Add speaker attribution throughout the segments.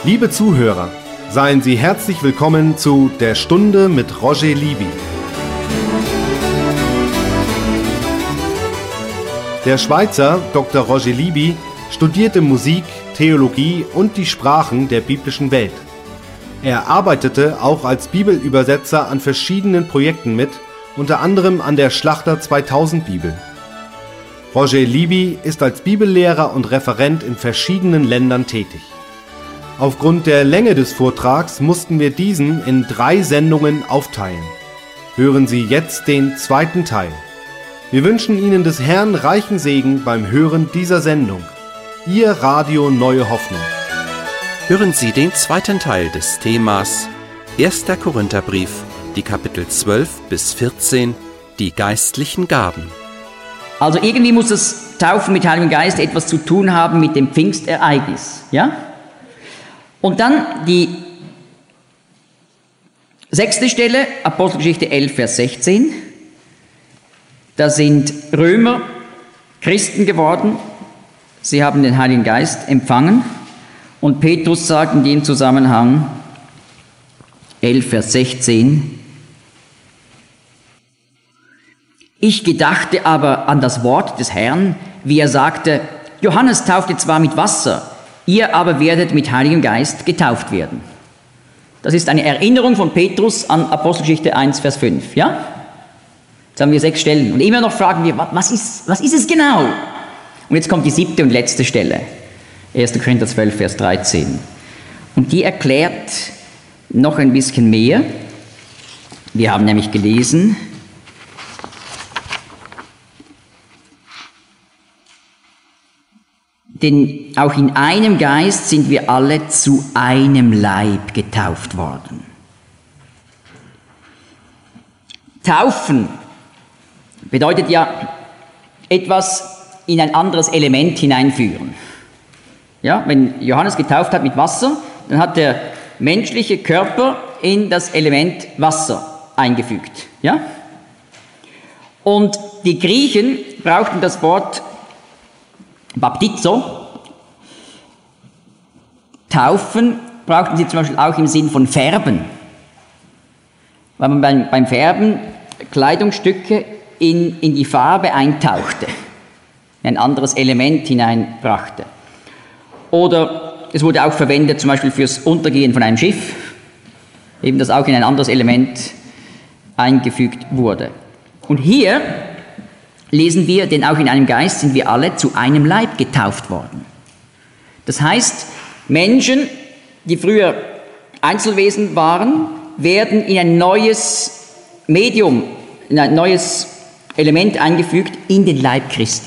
Speaker 1: Liebe Zuhörer, seien Sie herzlich willkommen zu Der Stunde mit Roger Libby. Der Schweizer Dr. Roger Libby studierte Musik, Theologie und die Sprachen der biblischen Welt. Er arbeitete auch als Bibelübersetzer an verschiedenen Projekten mit, unter anderem an der Schlachter 2000 Bibel. Roger Libby ist als Bibellehrer und Referent in verschiedenen Ländern tätig. Aufgrund der Länge des Vortrags mussten wir diesen in 3 Sendungen aufteilen. Hören Sie jetzt den zweiten Teil. Wir wünschen Ihnen des Herrn reichen Segen beim Hören dieser Sendung. Ihr Radio Neue Hoffnung.
Speaker 2: Hören Sie den zweiten Teil des Themas 1. Korintherbrief, die Kapitel 12 bis 14, die geistlichen Gaben.
Speaker 3: Also irgendwie muss das Taufen mit Heiligem Geist etwas zu tun haben mit dem Pfingstereignis, ja? Und dann die 6. Stelle, Apostelgeschichte 11, Vers 16. Da sind Römer Christen geworden. Sie haben den Heiligen Geist empfangen. Und Petrus sagt in dem Zusammenhang, 11, Vers 16, ich gedachte aber an das Wort des Herrn, wie er sagte, Johannes taufte zwar mit Wasser, ihr aber werdet mit Heiligem Geist getauft werden. Das ist eine Erinnerung von Petrus an Apostelgeschichte 1, Vers 5. Ja? Jetzt haben wir 6 Stellen. Und immer noch fragen wir, was ist es genau? Und jetzt kommt die 7. und letzte Stelle. 1. Korinther 12, Vers 13. Und die erklärt noch ein bisschen mehr. Wir haben nämlich gelesen, denn auch in einem Geist sind wir alle zu einem Leib getauft worden. Taufen bedeutet ja etwas in ein anderes Element hineinführen. Ja, wenn Johannes getauft hat mit Wasser, dann hat der menschliche Körper in das Element Wasser eingefügt. Ja? Und die Griechen brauchten das Wort Baptizo. Taufen brauchten sie zum Beispiel auch im Sinn von Färben. Weil man beim Färben Kleidungsstücke in die Farbe eintauchte, ein anderes Element hineinbrachte. Oder es wurde auch verwendet zum Beispiel fürs Untergehen von einem Schiff, eben das auch in ein anderes Element eingefügt wurde. Und hier lesen wir, denn auch in einem Geist sind wir alle zu einem Leib getauft worden. Das heißt, Menschen, die früher Einzelwesen waren, werden in ein neues Medium, in ein neues Element eingefügt, in den Leib Christi.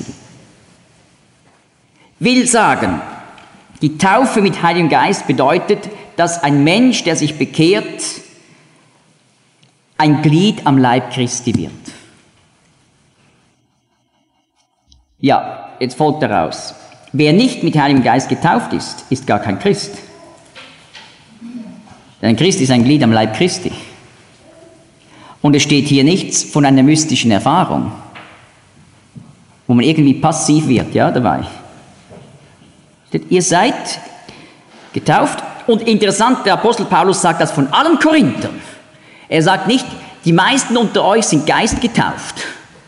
Speaker 3: Will sagen, die Taufe mit Heiligem Geist bedeutet, dass ein Mensch, der sich bekehrt, ein Glied am Leib Christi wird. Ja, jetzt folgt daraus. Wer nicht mit Heiligem Geist getauft ist, ist gar kein Christ. Denn ein Christ ist ein Glied am Leib Christi. Und es steht hier nichts von einer mystischen Erfahrung, wo man irgendwie passiv wird, ja, dabei. Ihr seid getauft. Und interessant, der Apostel Paulus sagt das von allen Korinthern. Er sagt nicht, die meisten unter euch sind geistgetauft.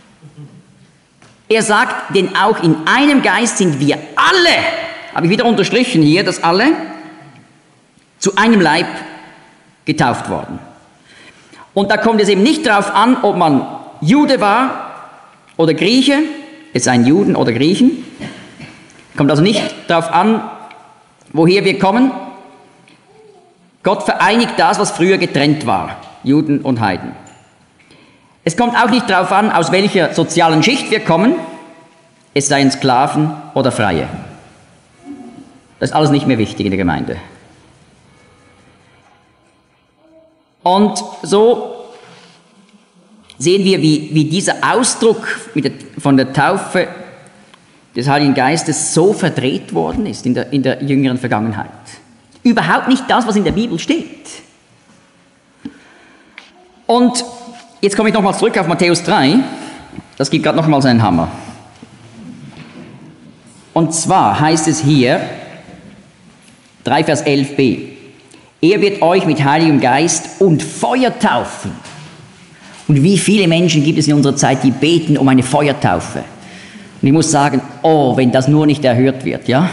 Speaker 3: Er sagt, denn auch in einem Geist sind wir alle, habe ich wieder unterstrichen hier, dass alle zu einem Leib getauft worden. Und da kommt es eben nicht darauf an, ob man Jude war oder Grieche, es seien Juden oder Griechen. Kommt also nicht darauf an, woher wir kommen. Gott vereinigt das, was früher getrennt war, Juden und Heiden. Es kommt auch nicht darauf an, aus welcher sozialen Schicht wir kommen, es seien Sklaven oder Freie. Das ist alles nicht mehr wichtig in der Gemeinde. Und so sehen wir, wie dieser Ausdruck von der Taufe des Heiligen Geistes so verdreht worden ist in der jüngeren Vergangenheit. Überhaupt nicht das, was in der Bibel steht. Und jetzt komme ich nochmal zurück auf Matthäus 3. Das gibt gerade nochmals einen Hammer. Und zwar heißt es hier, 3 Vers 11b. Er wird euch mit Heiligem Geist und Feuer taufen. Und wie viele Menschen gibt es in unserer Zeit, die beten um eine Feuertaufe? Und ich muss sagen, oh, wenn das nur nicht erhört wird, ja?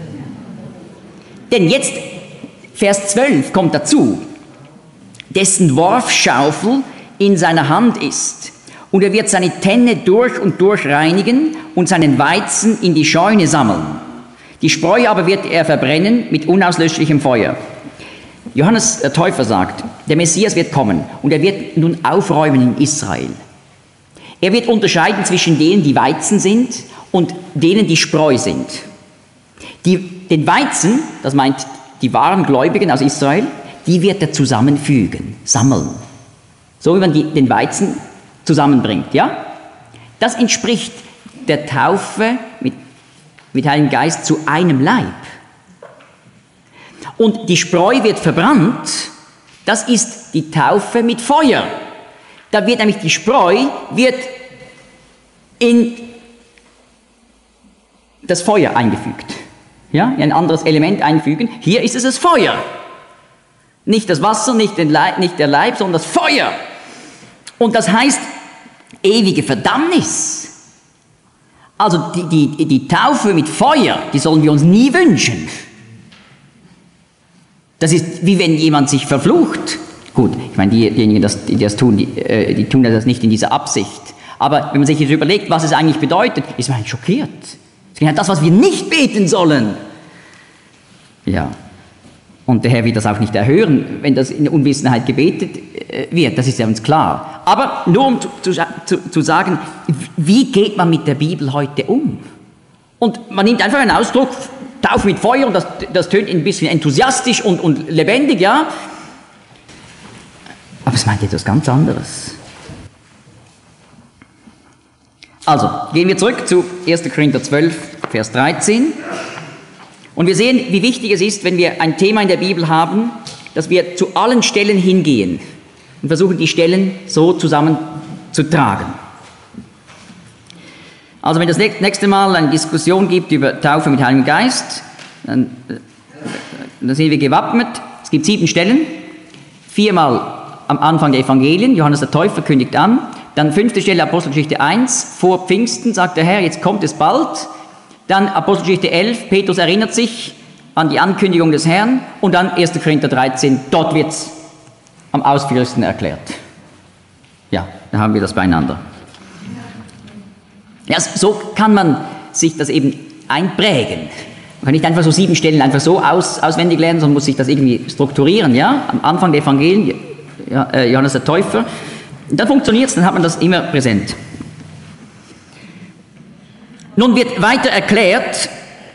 Speaker 3: Denn jetzt, Vers 12 kommt dazu, dessen Worfschaufel in seiner Hand ist. Und er wird seine Tenne durch und durch reinigen und seinen Weizen in die Scheune sammeln. Die Spreu aber wird er verbrennen mit unauslöschlichem Feuer. Johannes der Täufer sagt, der Messias wird kommen und er wird nun aufräumen in Israel. Er wird unterscheiden zwischen denen, die Weizen sind und denen, die Spreu sind. Den Weizen, das meint die wahren Gläubigen aus Israel, die wird er zusammenfügen, sammeln. So wie man den Weizen zusammenbringt, ja? Das entspricht der Taufe mit Heiligem Geist zu einem Leib. Und die Spreu wird verbrannt, das ist die Taufe mit Feuer. Da wird nämlich die Spreu in das Feuer eingefügt. Ja, ein anderes Element einfügen. Hier ist es das Feuer. Nicht das Wasser, nicht der Leib, sondern das Feuer. Und das heißt ewige Verdammnis. Also die Taufe mit Feuer, die sollen wir uns nie wünschen. Das ist wie wenn jemand sich verflucht. Gut, ich meine, diejenigen, die das tun, die tun das nicht in dieser Absicht. Aber wenn man sich jetzt überlegt, was es eigentlich bedeutet, ist man schockiert. Das ist das, was wir nicht beten sollen. Ja. Und der Herr wird das auch nicht erhören, wenn das in Unwissenheit gebetet wird. Das ist ja uns klar. Aber nur um zu sagen, wie geht man mit der Bibel heute um? Und man nimmt einfach einen Ausdruck, Taufe mit Feuer, und das tönt ein bisschen enthusiastisch und lebendig, ja. Aber es meint etwas ganz anderes. Also, gehen wir zurück zu 1. Korinther 12, Vers 13. Und wir sehen, wie wichtig es ist, wenn wir ein Thema in der Bibel haben, dass wir zu allen Stellen hingehen und versuchen, die Stellen so zusammenzutragen. Also wenn das nächste Mal eine Diskussion gibt über Taufe mit Heiligem Geist, dann sind wir gewappnet. Es gibt 7 Stellen, 4-mal am Anfang der Evangelien, Johannes der Täufer kündigt an, dann 5. Stelle Apostelgeschichte 1, vor Pfingsten sagt der Herr, jetzt kommt es bald, dann Apostelgeschichte 11, Petrus erinnert sich an die Ankündigung des Herrn, und dann 1. Korinther 13, dort wird es am ausführlichsten erklärt. Ja, da haben wir das beieinander. Ja, so kann man sich das eben einprägen. Man kann nicht einfach so 7 Stellen einfach so auswendig lernen, sondern muss sich das irgendwie strukturieren, ja? Am Anfang der Evangelien, Johannes der Täufer. Und dann funktioniert es, dann hat man das immer präsent. Nun wird weiter erklärt,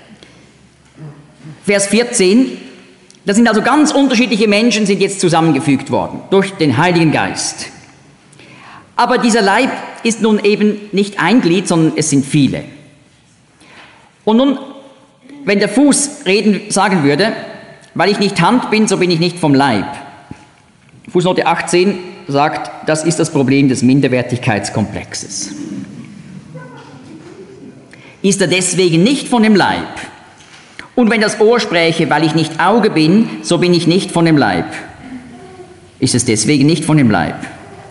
Speaker 3: Vers 14, da sind also ganz unterschiedliche Menschen, sind jetzt zusammengefügt worden durch den Heiligen Geist. Aber dieser Leib ist nun eben nicht ein Glied, sondern es sind viele. Und nun, wenn der Fuß sagen würde, weil ich nicht Hand bin, so bin ich nicht vom Leib. Fußnote 18 sagt, das ist das Problem des Minderwertigkeitskomplexes. Ist er deswegen nicht von dem Leib? Und wenn das Ohr spräche, weil ich nicht Auge bin, so bin ich nicht von dem Leib. Ist es deswegen nicht von dem Leib?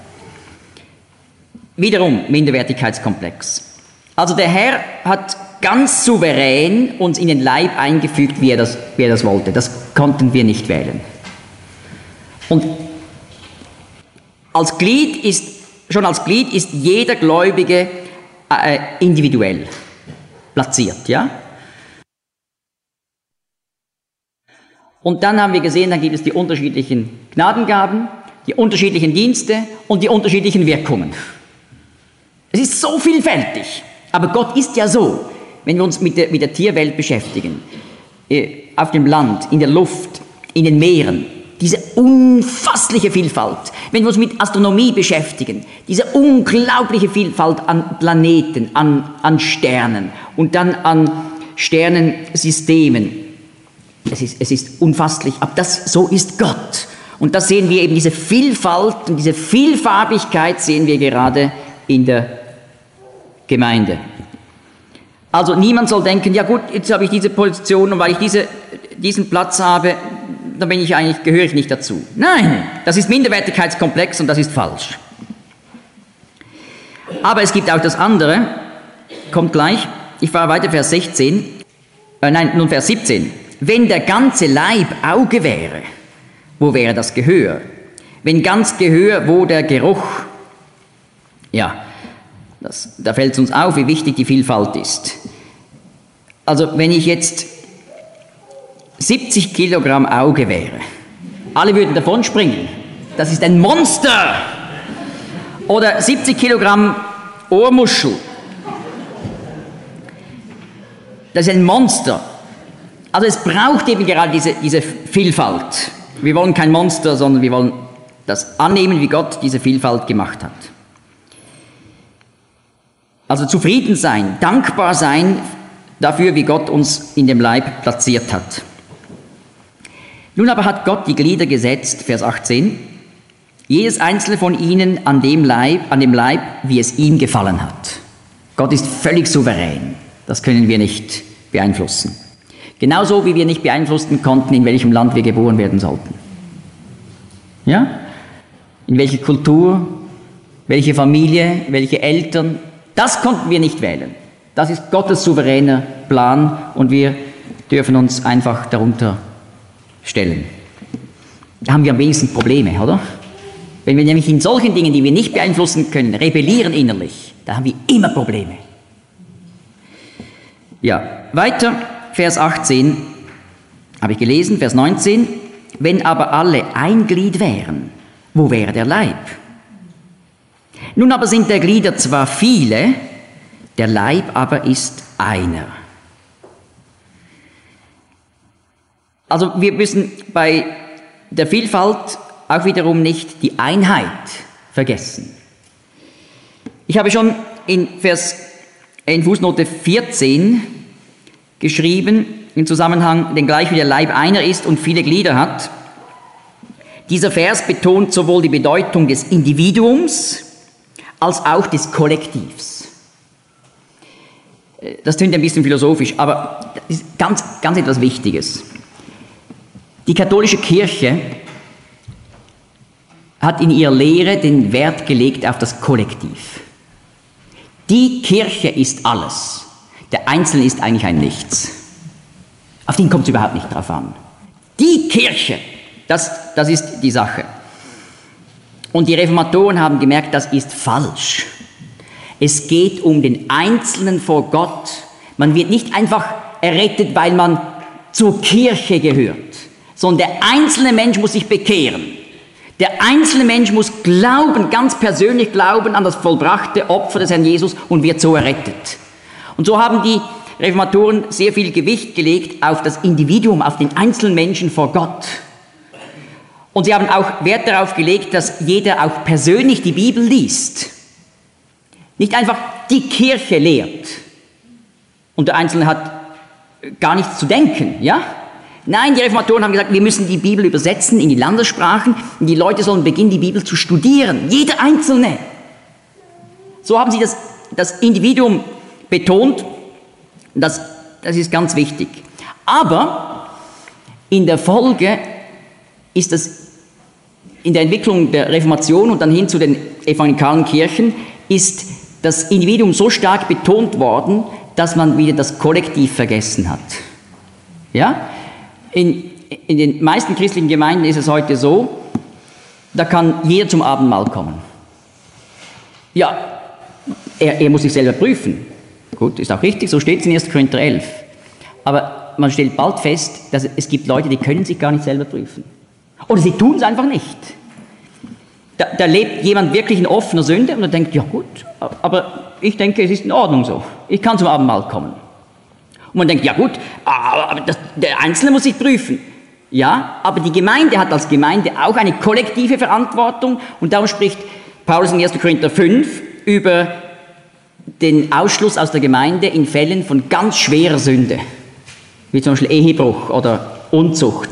Speaker 3: Wiederum Minderwertigkeitskomplex. Also der Herr hat ganz souverän uns in den Leib eingefügt, wie er das wollte. Das konnten wir nicht wählen. Und schon als Glied ist jeder Gläubige individuell platziert, ja? Und dann haben wir gesehen, dann gibt es die unterschiedlichen Gnadengaben, die unterschiedlichen Dienste und die unterschiedlichen Wirkungen. Es ist so vielfältig, aber Gott ist ja so, wenn wir uns mit der Tierwelt beschäftigen, auf dem Land, in der Luft, in den Meeren, diese unfassliche Vielfalt. Wenn wir uns mit Astronomie beschäftigen, diese unglaubliche Vielfalt an Planeten, an Sternen und dann an Sternensystemen. Es ist unfasslich, aber so ist Gott. Und da sehen wir eben diese Vielfalt und diese Vielfarbigkeit sehen wir gerade in der Gemeinde. Also niemand soll denken, ja gut, jetzt habe ich diese Position und weil ich diesen Platz habe, dann gehöre ich nicht dazu. Nein, das ist Minderwertigkeitskomplex und das ist falsch. Aber es gibt auch das andere, kommt gleich, ich fahre weiter, Vers 17. Wenn der ganze Leib Auge wäre, wo wäre das Gehör? Wenn ganz Gehör, wo der Geruch? Ja, da fällt es uns auf, wie wichtig die Vielfalt ist. Also wenn ich jetzt 70 Kilogramm Auge wäre, alle würden davon springen. Das ist ein Monster! Oder 70 Kilogramm Ohrmuschel. Das ist ein Monster. Also es braucht eben gerade diese Vielfalt. Wir wollen kein Monster, sondern wir wollen das annehmen, wie Gott diese Vielfalt gemacht hat. Also zufrieden sein, dankbar sein dafür, wie Gott uns in dem Leib platziert hat. Nun aber hat Gott die Glieder gesetzt, Vers 18, jedes einzelne von ihnen an dem Leib, wie es ihm gefallen hat. Gott ist völlig souverän. Das können wir nicht beeinflussen. Genauso wie wir nicht beeinflussen konnten, in welchem Land wir geboren werden sollten. Ja? In welche Kultur, welche Familie, welche Eltern, das konnten wir nicht wählen. Das ist Gottes souveräner Plan und wir dürfen uns einfach darunter stellen. Da haben wir am wenigsten Probleme, oder? Wenn wir nämlich in solchen Dingen, die wir nicht beeinflussen können, rebellieren innerlich, da haben wir immer Probleme. Ja, weiter, Vers 18, habe ich gelesen, Vers 19, wenn aber alle ein Glied wären, wo wäre der Leib? Nun aber sind der Glieder zwar viele, der Leib aber ist einer. Also wir müssen bei der Vielfalt auch wiederum nicht die Einheit vergessen. Ich habe schon in Fußnote 14 geschrieben, im Zusammenhang, denn gleich wie der Leib einer ist und viele Glieder hat, dieser Vers betont sowohl die Bedeutung des Individuums als auch des Kollektivs. Das klingt ein bisschen philosophisch, aber das ist ganz, ganz etwas Wichtiges. Die katholische Kirche hat in ihrer Lehre den Wert gelegt auf das Kollektiv. Die Kirche ist alles. Der Einzelne ist eigentlich ein Nichts. Auf den kommt es überhaupt nicht drauf an. Die Kirche, das ist die Sache. Und die Reformatoren haben gemerkt, das ist falsch. Es geht um den Einzelnen vor Gott. Man wird nicht einfach errettet, weil man zur Kirche gehört, sondern der einzelne Mensch muss sich bekehren. Der einzelne Mensch muss glauben, ganz persönlich glauben an das vollbrachte Opfer des Herrn Jesus und wird so errettet. Und so haben die Reformatoren sehr viel Gewicht gelegt auf das Individuum, auf den einzelnen Menschen vor Gott. Und sie haben auch Wert darauf gelegt, dass jeder auch persönlich die Bibel liest. Nicht einfach die Kirche lehrt und der Einzelne hat gar nichts zu denken, ja? Nein, die Reformatoren haben gesagt, wir müssen die Bibel übersetzen in die Landessprachen und die Leute sollen beginnen, die Bibel zu studieren. Jeder Einzelne. So haben sie das Individuum betont. Das ist ganz wichtig. Aber in der Folge ist es in der Entwicklung der Reformation und dann hin zu den evangelikalen Kirchen ist das Individuum so stark betont worden, dass man wieder das Kollektiv vergessen hat. Ja? In den meisten christlichen Gemeinden ist es heute so, da kann jeder zum Abendmahl kommen. Ja, er muss sich selber prüfen. Gut, ist auch richtig, so steht es in 1. Korinther 11. Aber man stellt bald fest, dass es gibt Leute, die können sich gar nicht selber prüfen. Oder sie tun es einfach nicht. Da lebt jemand wirklich in offener Sünde und er denkt, ja gut, aber ich denke, es ist in Ordnung so. Ich kann zum Abendmahl kommen. Und man denkt, ja gut, aber der Einzelne muss sich prüfen. Ja, aber die Gemeinde hat als Gemeinde auch eine kollektive Verantwortung und darum spricht Paulus in 1. Korinther 5 über den Ausschluss aus der Gemeinde in Fällen von ganz schwerer Sünde, wie zum Beispiel Ehebruch oder Unzucht.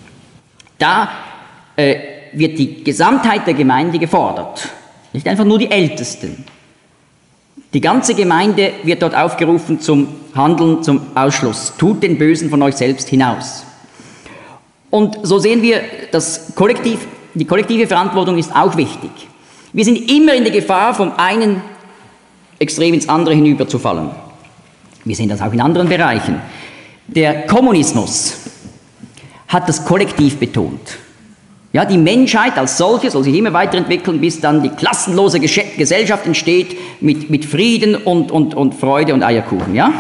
Speaker 3: Da wird die Gesamtheit der Gemeinde gefordert, nicht einfach nur die Ältesten. Die ganze Gemeinde wird dort aufgerufen zum Handeln, zum Ausschluss. Tut den Bösen von euch selbst hinaus. Und so sehen wir, die kollektive Verantwortung ist auch wichtig. Wir sind immer in der Gefahr, vom einen Extrem ins andere hinüberzufallen. Wir sehen das auch in anderen Bereichen. Der Kommunismus hat das Kollektiv betont. Ja, die Menschheit als solche soll sich immer weiterentwickeln, bis dann die klassenlose Gesellschaft entsteht mit Frieden und Freude und Eierkuchen. Ja?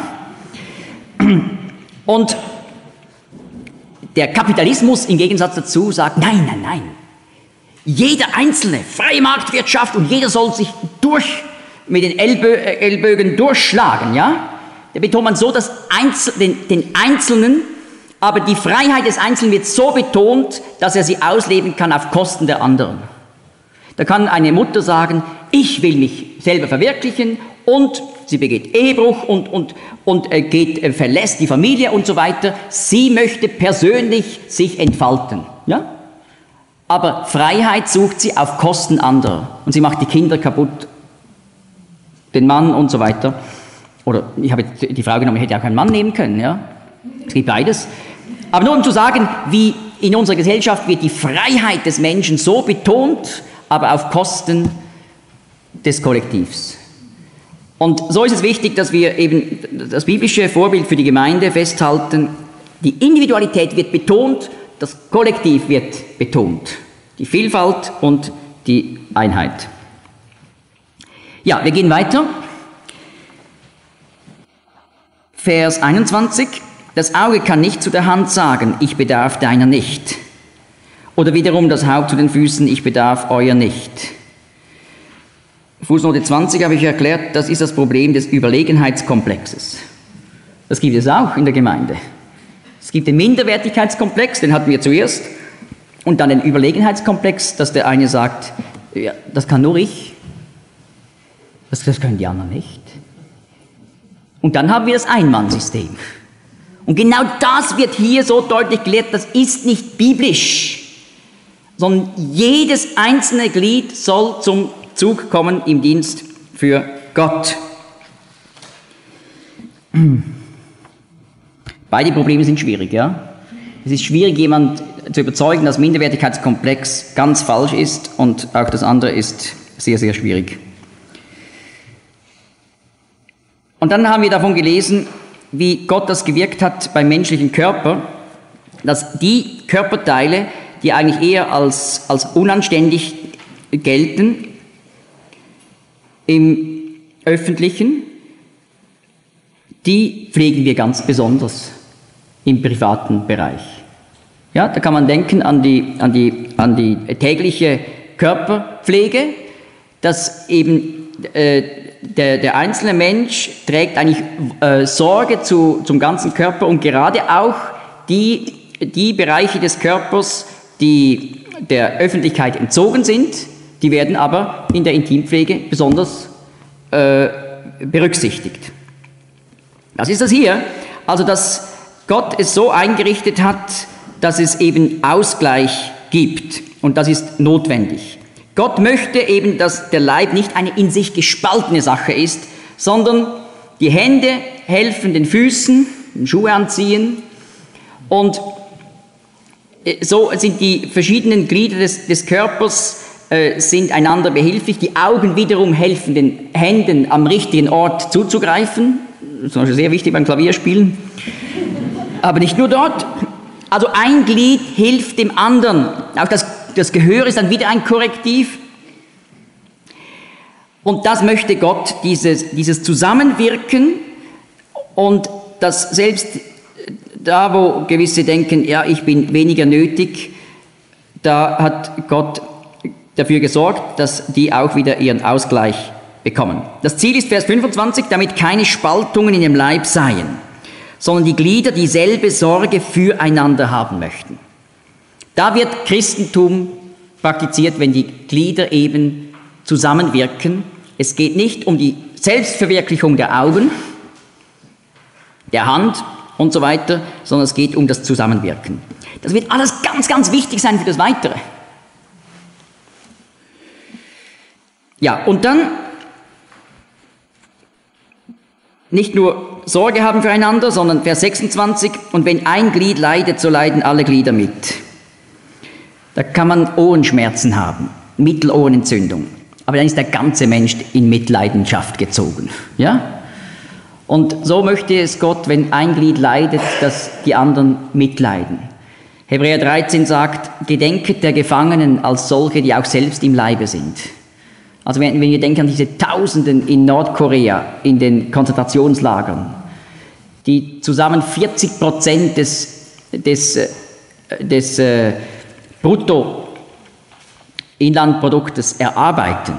Speaker 3: Und der Kapitalismus im Gegensatz dazu sagt, nein. Jeder Einzelne, freie Marktwirtschaft und jeder soll sich mit den Ellbögen durchschlagen. Ja? Da betont man so den Einzelnen, aber die Freiheit des Einzelnen wird so betont, dass er sie ausleben kann auf Kosten der anderen. Da kann eine Mutter sagen, ich will mich selber verwirklichen und sie begeht Ehebruch und verlässt die Familie und so weiter. Sie möchte persönlich sich entfalten. Ja? Aber Freiheit sucht sie auf Kosten anderer. Und sie macht die Kinder kaputt, den Mann und so weiter. Oder ich habe jetzt die Frau genommen, ich hätte auch keinen Mann nehmen können. Ja? Es gibt beides. Aber nur um zu sagen, wie in unserer Gesellschaft wird die Freiheit des Menschen so betont, aber auf Kosten des Kollektivs. Und so ist es wichtig, dass wir eben das biblische Vorbild für die Gemeinde festhalten. Die Individualität wird betont, das Kollektiv wird betont. Die Vielfalt und die Einheit. Ja, wir gehen weiter. Vers 21. Das Auge kann nicht zu der Hand sagen, ich bedarf deiner nicht. Oder wiederum das Haupt zu den Füßen, ich bedarf euer nicht. Fußnote 20 habe ich erklärt, das ist das Problem des Überlegenheitskomplexes. Das gibt es auch in der Gemeinde. Es gibt den Minderwertigkeitskomplex, den hatten wir zuerst, und dann den Überlegenheitskomplex, dass der eine sagt, ja, das kann nur ich, das können die anderen nicht. Und dann haben wir das Einmannsystem. Und genau das wird hier so deutlich gelehrt, das ist nicht biblisch, sondern jedes einzelne Glied soll zum Zug kommen im Dienst für Gott. Beide Probleme sind schwierig, ja. Es ist schwierig, jemanden zu überzeugen, dass Minderwertigkeitskomplex ganz falsch ist, und auch das andere ist sehr, sehr schwierig. Und dann haben wir davon gelesen, wie Gott das gewirkt hat beim menschlichen Körper, dass die Körperteile, die eigentlich eher als unanständig gelten, im Öffentlichen, die pflegen wir ganz besonders im privaten Bereich. Ja, da kann man denken an die tägliche Körperpflege, dass eben der einzelne Mensch trägt eigentlich Sorge zum ganzen Körper, und gerade auch die Bereiche des Körpers, die der Öffentlichkeit entzogen sind, die werden aber in der Intimpflege besonders berücksichtigt. Das ist das hier, also dass Gott es so eingerichtet hat, dass es eben Ausgleich gibt, und das ist notwendig. Gott möchte eben, dass der Leib nicht eine in sich gespaltene Sache ist, sondern die Hände helfen den Füßen, den Schuhe anziehen, und so sind die verschiedenen Glieder des Körpers sind einander behilflich. Die Augen wiederum helfen den Händen am richtigen Ort zuzugreifen. Das ist sehr wichtig beim Klavierspielen. Aber nicht nur dort. Also ein Glied hilft dem anderen. Auch das Gehör ist dann wieder ein Korrektiv. Und das möchte Gott, dieses Zusammenwirken, und das selbst da, wo gewisse denken, ja, ich bin weniger nötig, da hat Gott dafür gesorgt, dass die auch wieder ihren Ausgleich bekommen. Das Ziel ist Vers 25, damit keine Spaltungen in dem Leib seien, sondern die Glieder dieselbe Sorge füreinander haben möchten. Da wird Christentum praktiziert, wenn die Glieder eben zusammenwirken. Es geht nicht um die Selbstverwirklichung der Augen, der Hand und so weiter, sondern es geht um das Zusammenwirken. Das wird alles ganz, ganz wichtig sein für das Weitere. Ja, und dann nicht nur Sorge haben füreinander, sondern Vers 26, und wenn ein Glied leidet, so leiden alle Glieder mit. Da kann man Ohrenschmerzen haben, Mittelohrenentzündung. Aber dann ist der ganze Mensch in Mitleidenschaft gezogen. Ja? Und so möchte es Gott, wenn ein Glied leidet, dass die anderen mitleiden. Hebräer 13 sagt, gedenket der Gefangenen als solche, die auch selbst im Leibe sind. Also wenn wir denken an diese Tausenden in Nordkorea, in den Konzentrationslagern, die zusammen 40% des Bruttoinlandproduktes erarbeiten.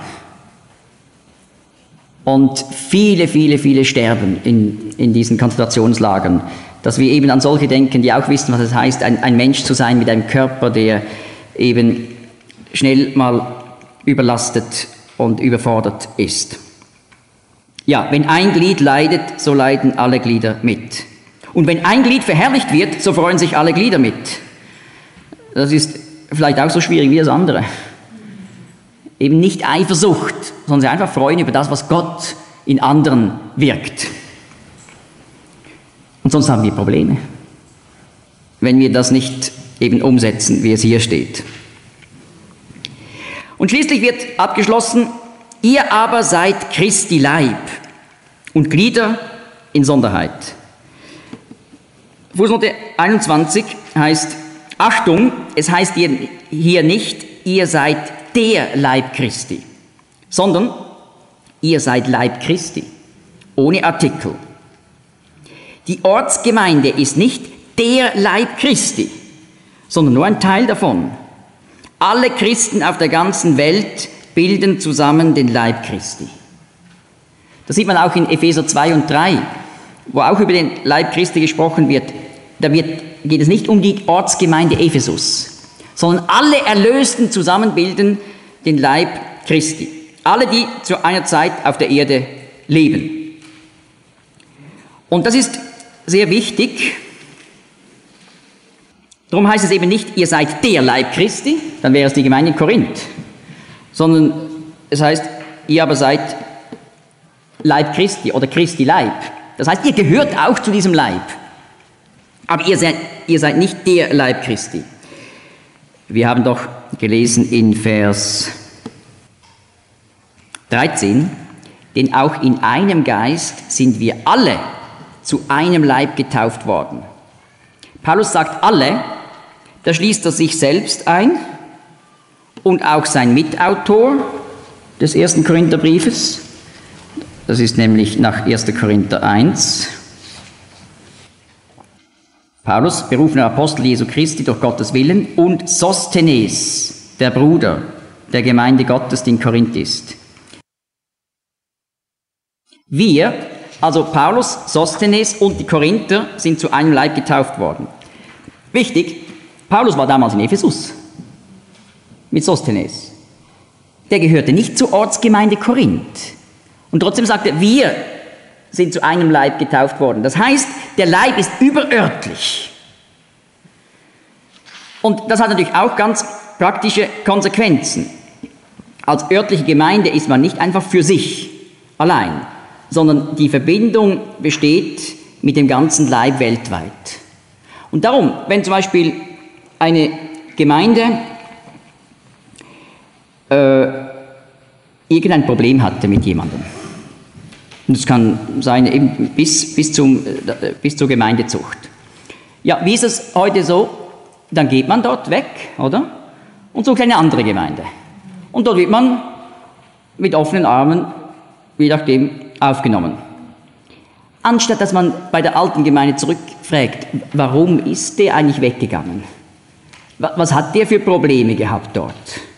Speaker 3: Und viele sterben in diesen Konzentrationslagern. Dass wir eben an solche denken, die auch wissen, was es heißt, ein Mensch zu sein mit einem Körper, der eben schnell mal überlastet und überfordert ist. Ja, wenn ein Glied leidet, so leiden alle Glieder mit. Und wenn ein Glied verherrlicht wird, so freuen sich alle Glieder mit. Das ist vielleicht auch so schwierig wie das andere. Eben nicht Eifersucht, sondern sich einfach freuen über das, was Gott in anderen wirkt. Und sonst haben wir Probleme, wenn wir das nicht eben umsetzen, wie es hier steht. Und schließlich wird abgeschlossen, ihr aber seid Christi Leib und Glieder in Sonderheit. Fußnote 21 heißt, Achtung, es heißt hier nicht, ihr seid der Leib Christi, sondern ihr seid Leib Christi, ohne Artikel. Die Ortsgemeinde ist nicht der Leib Christi, sondern nur ein Teil davon. Alle Christen auf der ganzen Welt bilden zusammen den Leib Christi. Das sieht man auch in Epheser 2 und 3, wo auch über den Leib Christi gesprochen wird. Da geht es nicht um die Ortsgemeinde Ephesus, sondern alle Erlösten zusammen bilden den Leib Christi. Alle, die zu einer Zeit auf der Erde leben. Und das ist sehr wichtig. Darum heißt es eben nicht, ihr seid der Leib Christi, dann wäre es die Gemeinde in Korinth, sondern es heißt, ihr aber seid Leib Christi oder Christi Leib. Das heißt, ihr gehört auch zu diesem Leib. Aber ihr seid nicht der Leib Christi. Wir haben doch gelesen in Vers 13, denn auch in einem Geist sind wir alle zu einem Leib getauft worden. Paulus sagt alle, da schließt er sich selbst ein und auch sein Mitautor des 1. Korintherbriefes. Das ist nämlich nach 1. Korinther 1. Paulus, berufener Apostel Jesu Christi durch Gottes Willen, und Sosthenes, der Bruder der Gemeinde Gottes, die in Korinth ist. Wir, also Paulus, Sosthenes und die Korinther, sind zu einem Leib getauft worden. Wichtig, Paulus war damals in Ephesus mit Sosthenes. Der gehörte nicht zur Ortsgemeinde Korinth. Und trotzdem sagt er, wir sind zu einem Leib getauft worden. Das heißt, der Leib ist überörtlich. Und das hat natürlich auch ganz praktische Konsequenzen. Als örtliche Gemeinde ist man nicht einfach für sich allein, sondern die Verbindung besteht mit dem ganzen Leib weltweit. Und darum, wenn zum Beispiel eine Gemeinde irgendein Problem hatte mit jemandem, und das kann sein eben bis zur Gemeindezucht. Ja, wie ist es heute so? Dann geht man dort weg, oder? Und sucht eine andere Gemeinde. Und dort wird man mit offenen Armen, je nachdem, aufgenommen. Anstatt dass man bei der alten Gemeinde zurückfragt, warum ist der eigentlich weggegangen? Was hat der für Probleme gehabt dort?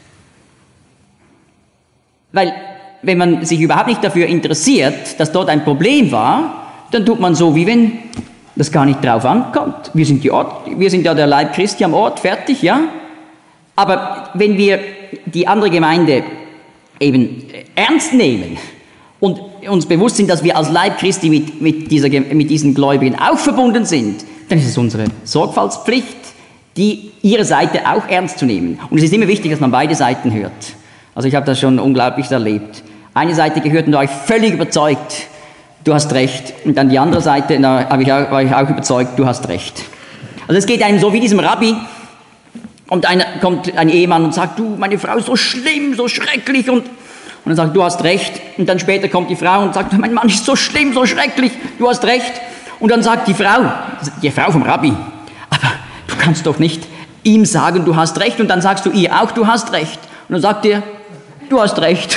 Speaker 3: Weil, wenn man sich überhaupt nicht dafür interessiert, dass dort ein Problem war, dann tut man so, wie wenn das gar nicht drauf ankommt. Wir sind ja der Leib Christi am Ort, fertig, ja? Aber wenn wir die andere Gemeinde eben ernst nehmen und uns bewusst sind, dass wir als Leib Christi mit diesen Gläubigen auch verbunden sind, dann ist es unsere Sorgfaltspflicht, ihre Seite auch ernst zu nehmen. Und es ist immer wichtig, dass man beide Seiten hört. Also ich habe das schon unglaublich erlebt. Eine Seite gehört und da war ich völlig überzeugt, du hast recht. Und dann die andere Seite, da war ich auch überzeugt, du hast recht. Also es geht einem so wie diesem Rabbi, Und kommt ein Ehemann und sagt, du, meine Frau ist so schlimm, so schrecklich. Und dann sagt, du hast recht. Und dann später kommt die Frau und sagt, mein Mann ist so schlimm, so schrecklich, du hast recht. Und dann sagt die Frau vom Rabbi, aber du kannst doch nicht ihm sagen, du hast recht. Und dann sagst du ihr auch, du hast recht. Und dann sagt er, du hast recht.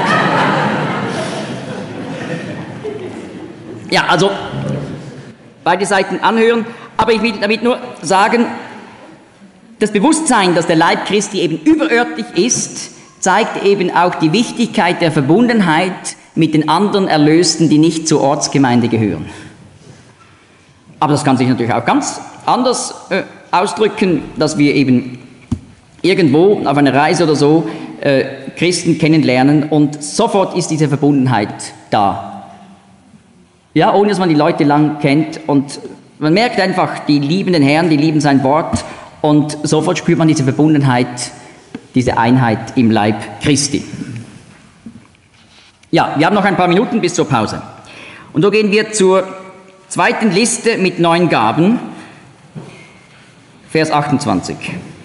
Speaker 3: Ja, also beide Seiten anhören. Aber ich will damit nur sagen, das Bewusstsein, dass der Leib Christi eben überörtlich ist, zeigt eben auch die Wichtigkeit der Verbundenheit mit den anderen Erlösten, die nicht zur Ortsgemeinde gehören. Aber das kann sich natürlich auch ganz anders ausdrücken, dass wir eben irgendwo auf einer Reise oder so Christen kennenlernen und sofort ist diese Verbundenheit da. Ja, ohne dass man die Leute lang kennt und man merkt einfach, die lieben den Herrn, die lieben sein Wort und sofort spürt man diese Verbundenheit, diese Einheit im Leib Christi. Ja, wir haben noch ein paar Minuten bis zur Pause. Und so gehen wir zur zweiten Liste mit 9 Gaben, Vers 28.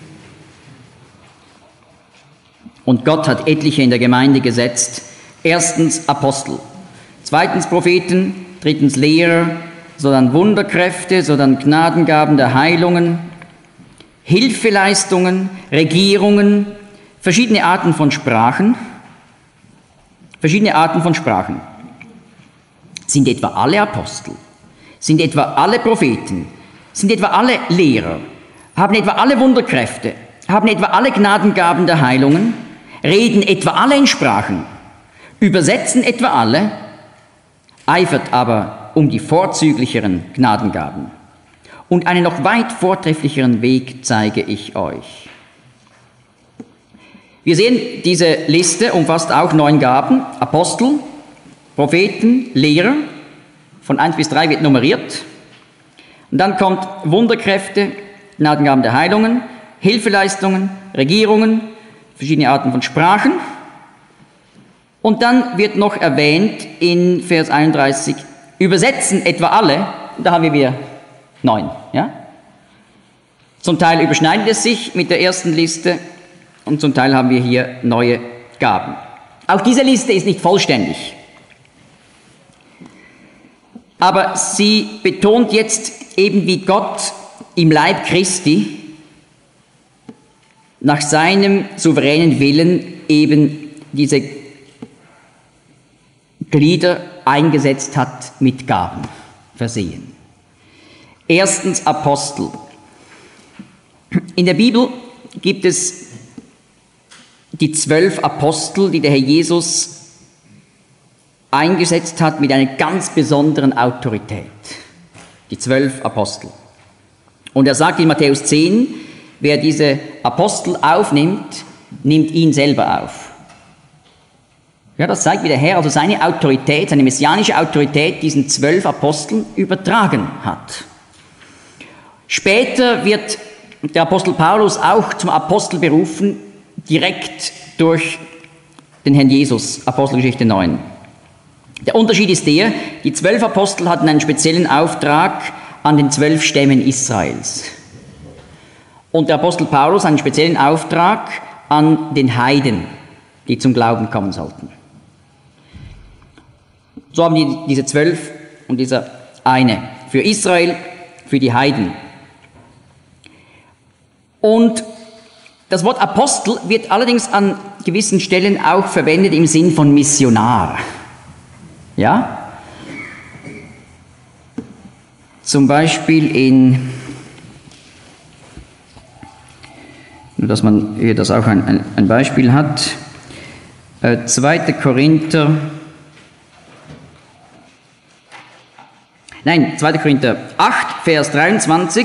Speaker 3: Und Gott hat etliche in der Gemeinde gesetzt. Erstens Apostel, zweitens Propheten, drittens Lehrer, sodann Wunderkräfte, sodann Gnadengaben der Heilungen, Hilfeleistungen, Regierungen, verschiedene Arten von Sprachen. Verschiedene Arten von Sprachen. Sind etwa alle Apostel? Sind etwa alle Propheten? Sind etwa alle Lehrer? Haben etwa alle Wunderkräfte? Haben etwa alle Gnadengaben der Heilungen? Reden etwa alle in Sprachen? Übersetzen etwa alle? Eifert aber um die vorzüglicheren Gnadengaben. Und einen noch weit vortrefflicheren Weg zeige ich euch. Wir sehen, diese Liste umfasst auch 9 Gaben, Apostel, Propheten, Lehrer, von 1 bis 3 wird nummeriert. Und dann kommt Wunderkräfte, Gnadengaben der Heilungen, Hilfeleistungen, Regierungen, verschiedene Arten von Sprachen. Und dann wird noch erwähnt in Vers 31, übersetzen etwa alle, da haben wir 9. Ja? Zum Teil überschneidet es sich mit der ersten Liste und zum Teil haben wir hier neue Gaben. Auch diese Liste ist nicht vollständig. Aber sie betont jetzt eben, wie Gott im Leib Christi nach seinem souveränen Willen eben diese Glieder eingesetzt hat mit Gaben, versehen. Erstens Apostel. In der Bibel gibt es die 12 Apostel, die der Herr Jesus eingesetzt hat mit einer ganz besonderen Autorität. Die 12 Apostel. Und er sagt in Matthäus 10, wer diese Apostel aufnimmt, nimmt ihn selber auf. Ja, das zeigt, wie der Herr also seine Autorität, seine messianische Autorität diesen 12 Aposteln übertragen hat. Später wird der Apostel Paulus auch zum Apostel berufen, direkt durch den Herrn Jesus, Apostelgeschichte 9. Der Unterschied ist der, die 12 Apostel hatten einen speziellen Auftrag an den 12 Stämmen Israels. Und der Apostel Paulus einen speziellen Auftrag an den Heiden, die zum Glauben kommen sollten. So haben diese 12 und dieser eine für Israel, für die Heiden. Und das Wort Apostel wird allerdings an gewissen Stellen auch verwendet im Sinn von Missionar. Ja? Zum Beispiel nur dass man hier das auch ein Beispiel hat, 2. Korinther 8, Vers 23.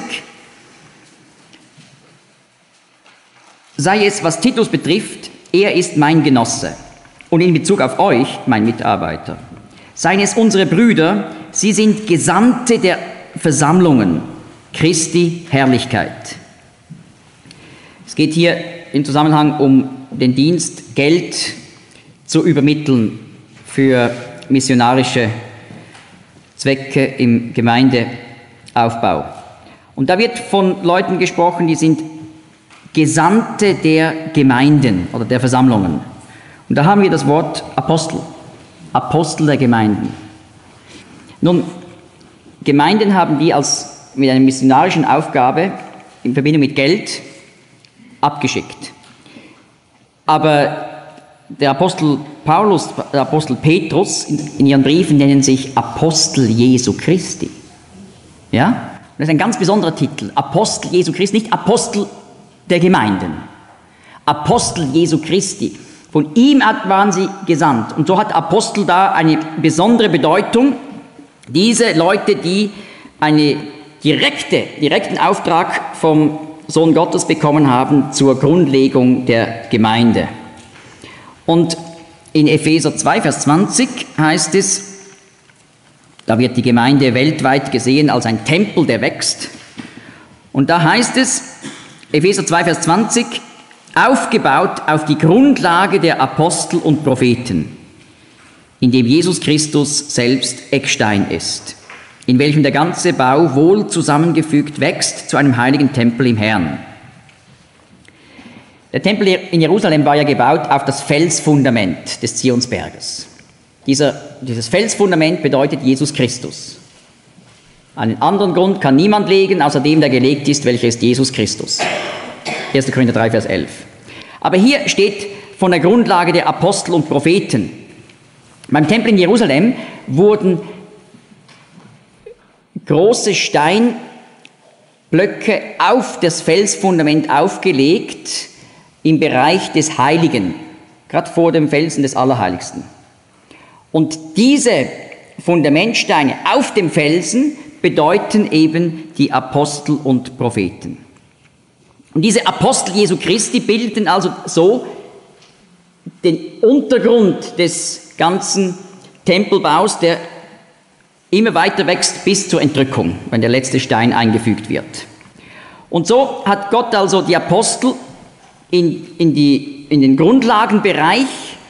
Speaker 3: Sei es, was Titus betrifft, er ist mein Genosse und in Bezug auf euch mein Mitarbeiter. Seien es unsere Brüder, sie sind Gesandte der Versammlungen, Christi Herrlichkeit. Es geht hier im Zusammenhang um den Dienst, Geld zu übermitteln für missionarische Zwecke im Gemeindeaufbau. Und da wird von Leuten gesprochen, die sind Gesandte der Gemeinden oder der Versammlungen. Und da haben wir das Wort Apostel, Apostel der Gemeinden. Nun, Gemeinden haben die mit einer missionarischen Aufgabe in Verbindung mit Geld abgeschickt. Aber der Apostel Paulus, der Apostel Petrus in ihren Briefen nennen sich Apostel Jesu Christi. Ja? Das ist ein ganz besonderer Titel. Apostel Jesu Christi, nicht Apostel der Gemeinden. Apostel Jesu Christi. Von ihm waren sie gesandt. Und so hat Apostel da eine besondere Bedeutung. Diese Leute, die einen direkten Auftrag vom Sohn Gottes bekommen haben zur Grundlegung der Gemeinde. Und in Epheser 2, Vers 20 heißt es, da wird die Gemeinde weltweit gesehen als ein Tempel, der wächst. Und da heißt es, Epheser 2, Vers 20, aufgebaut auf die Grundlage der Apostel und Propheten, in dem Jesus Christus selbst Eckstein ist, in welchem der ganze Bau wohl zusammengefügt wächst zu einem heiligen Tempel im Herrn. Der Tempel in Jerusalem war ja gebaut auf das Felsfundament des Zionsberges. Dieses Felsfundament bedeutet Jesus Christus. Einen anderen Grund kann niemand legen, außer dem, der gelegt ist, welcher ist Jesus Christus. 1. Korinther 3, Vers 11. Aber hier steht von der Grundlage der Apostel und Propheten. Beim Tempel in Jerusalem wurden große Steinblöcke auf das Felsfundament aufgelegt im Bereich des Heiligen, gerade vor dem Felsen des Allerheiligsten. Und diese Fundamentsteine auf dem Felsen bedeuten eben die Apostel und Propheten. Und diese Apostel Jesu Christi bildeten also so den Untergrund des ganzen Tempelbaus, der immer weiter wächst bis zur Entrückung, wenn der letzte Stein eingefügt wird. Und so hat Gott also die Apostel in den Grundlagenbereich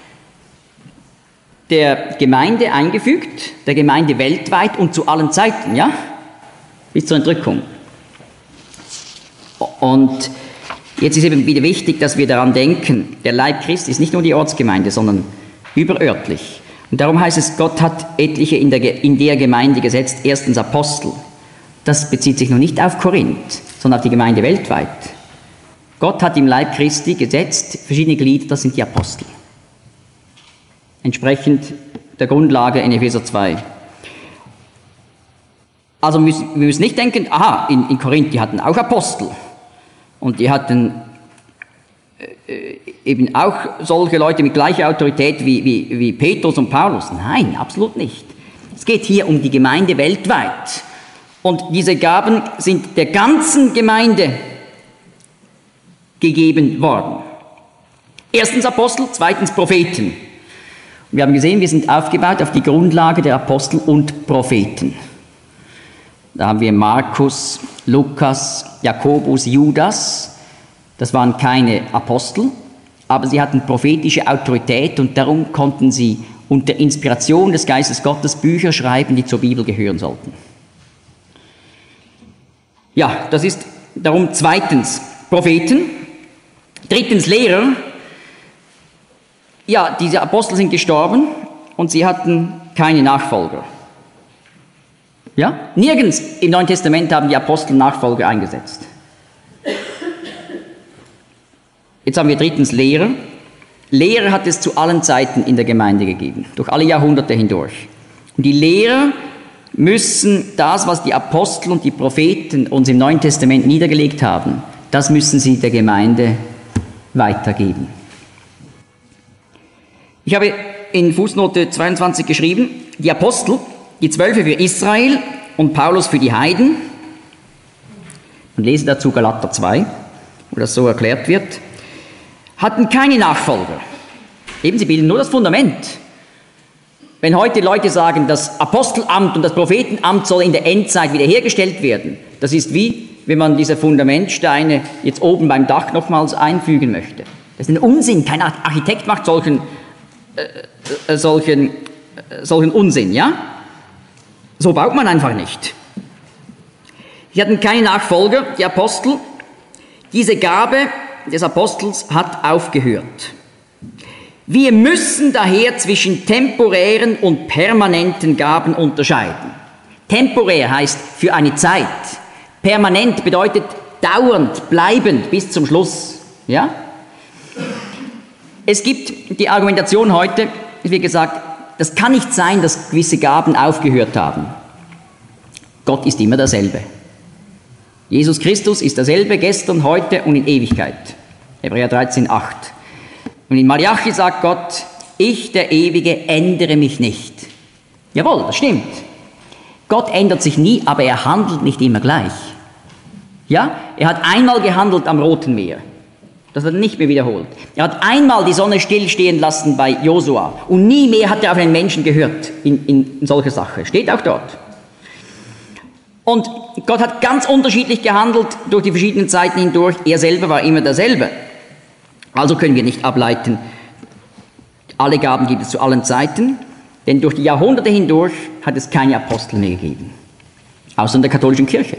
Speaker 3: der Gemeinde eingefügt, der Gemeinde weltweit und zu allen Zeiten, ja, bis zur Entrückung. Und jetzt ist eben wieder wichtig, dass wir daran denken, der Leib Christi ist nicht nur die Ortsgemeinde, sondern überörtlich. Und darum heißt es, Gott hat etliche in der Gemeinde gesetzt, erstens Apostel. Das bezieht sich noch nicht auf Korinth, sondern auf die Gemeinde weltweit. Gott hat im Leib Christi gesetzt verschiedene Glieder, das sind die Apostel. Entsprechend der Grundlage in Epheser 2. Also wir müssen nicht denken, aha, in Korinth, die hatten auch Apostel. Und die hatten eben auch solche Leute mit gleicher Autorität wie Petrus und Paulus. Nein, absolut nicht. Es geht hier um die Gemeinde weltweit. Und diese Gaben sind der ganzen Gemeinde gegeben worden. Erstens Apostel, zweitens Propheten. Wir haben gesehen, wir sind aufgebaut auf die Grundlage der Apostel und Propheten. Da haben wir Markus, Lukas, Jakobus, Judas. Das waren keine Apostel, aber sie hatten prophetische Autorität und darum konnten sie unter Inspiration des Geistes Gottes Bücher schreiben, die zur Bibel gehören sollten. Ja, das ist darum zweitens Propheten, drittens Lehrer. Ja, diese Apostel sind gestorben und sie hatten keine Nachfolger. Ja? Nirgends im Neuen Testament haben die Apostel Nachfolger eingesetzt. Jetzt haben wir drittens Lehrer. Lehrer hat es zu allen Zeiten in der Gemeinde gegeben, durch alle Jahrhunderte hindurch. Und die Lehrer müssen das, was die Apostel und die Propheten uns im Neuen Testament niedergelegt haben, das müssen sie der Gemeinde weitergeben. Ich habe in Fußnote 22 geschrieben, die Apostel, die 12 für Israel und Paulus für die Heiden, und lese dazu Galater 2, wo das so erklärt wird, hatten keine Nachfolger. Eben, sie bilden nur das Fundament. Wenn heute Leute sagen, das Apostelamt und das Prophetenamt soll in der Endzeit wiederhergestellt werden, das ist wie, wenn man diese Fundamentsteine jetzt oben beim Dach nochmals einfügen möchte. Das ist ein Unsinn, kein Architekt macht solchen Unsinn, ja? So baut man einfach nicht. Sie hatten keine Nachfolger, die Apostel. Diese Gabe des Apostels hat aufgehört. Wir müssen daher zwischen temporären und permanenten Gaben unterscheiden. Temporär heißt für eine Zeit. Permanent bedeutet dauernd, bleibend bis zum Schluss. Ja? Es gibt die Argumentation heute, wie gesagt, das kann nicht sein, dass gewisse Gaben aufgehört haben. Gott ist immer derselbe. Jesus Christus ist derselbe gestern, heute und in Ewigkeit. Hebräer 13,8. Und in Malachi sagt Gott, ich, der Ewige, ändere mich nicht. Jawohl, das stimmt. Gott ändert sich nie, aber er handelt nicht immer gleich. Ja, er hat einmal gehandelt am Roten Meer. Das hat er nicht mehr wiederholt. Er hat einmal die Sonne stillstehen lassen bei Josua. Und nie mehr hat er auf einen Menschen gehört in solcher Sache. Steht auch dort. Und Gott hat ganz unterschiedlich gehandelt durch die verschiedenen Zeiten hindurch. Er selber war immer derselbe. Also können wir nicht ableiten, alle Gaben gibt es zu allen Zeiten, denn durch die Jahrhunderte hindurch hat es keine Apostel mehr gegeben. Außer in der katholischen Kirche.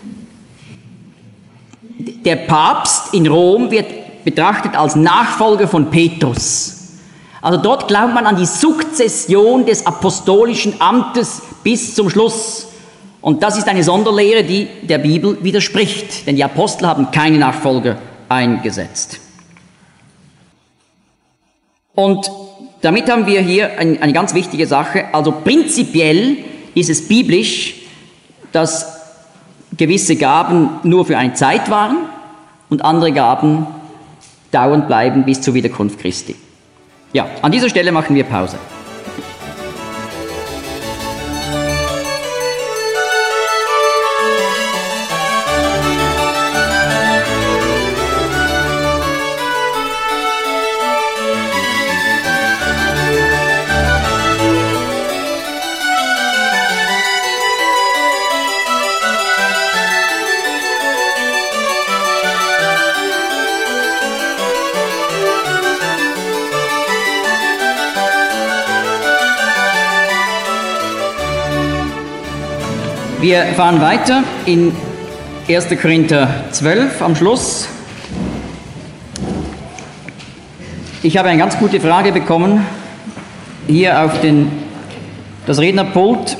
Speaker 3: Der Papst in Rom wird betrachtet als Nachfolger von Petrus. Also dort glaubt man an die Sukzession des apostolischen Amtes bis zum Schluss. Und das ist eine Sonderlehre, die der Bibel widerspricht, denn die Apostel haben keine Nachfolger eingesetzt. Und damit haben wir hier eine ganz wichtige Sache. Also prinzipiell ist es biblisch, dass gewisse Gaben nur für eine Zeit waren und andere Gaben dauernd bleiben bis zur Wiederkunft Christi. Ja, an dieser Stelle machen wir Pause. Wir fahren weiter in 1. Korinther 12 am Schluss. Ich habe eine ganz gute Frage bekommen, hier auf das Rednerpult.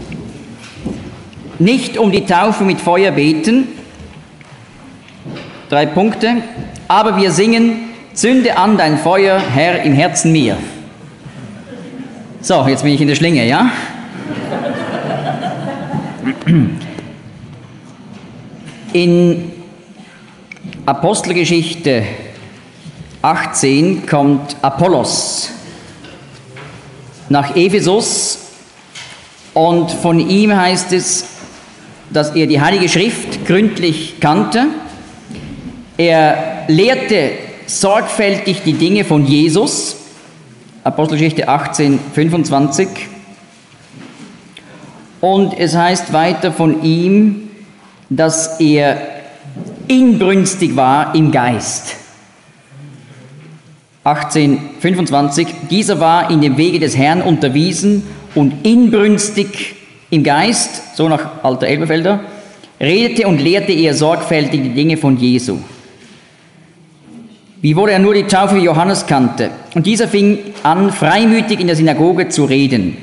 Speaker 3: Nicht um die Taufe mit Feuer beten, 3 Punkte, aber wir singen, zünde an dein Feuer, Herr, im Herzen mir. So, jetzt bin ich in der Schlinge, ja? In Apostelgeschichte 18 kommt Apollos nach Ephesus und von ihm heißt es, dass er die Heilige Schrift gründlich kannte. Er lehrte sorgfältig die Dinge von Jesus, Apostelgeschichte 18, 25. Und es heißt weiter von ihm, dass er inbrünstig war im Geist. 18,25. Dieser war in dem Wege des Herrn unterwiesen und inbrünstig im Geist, so nach alter Elberfelder, redete und lehrte er sorgfältig die Dinge von Jesu. Wiewohl er nur die Taufe Johannes kannte. Und dieser fing an, freimütig in der Synagoge zu reden.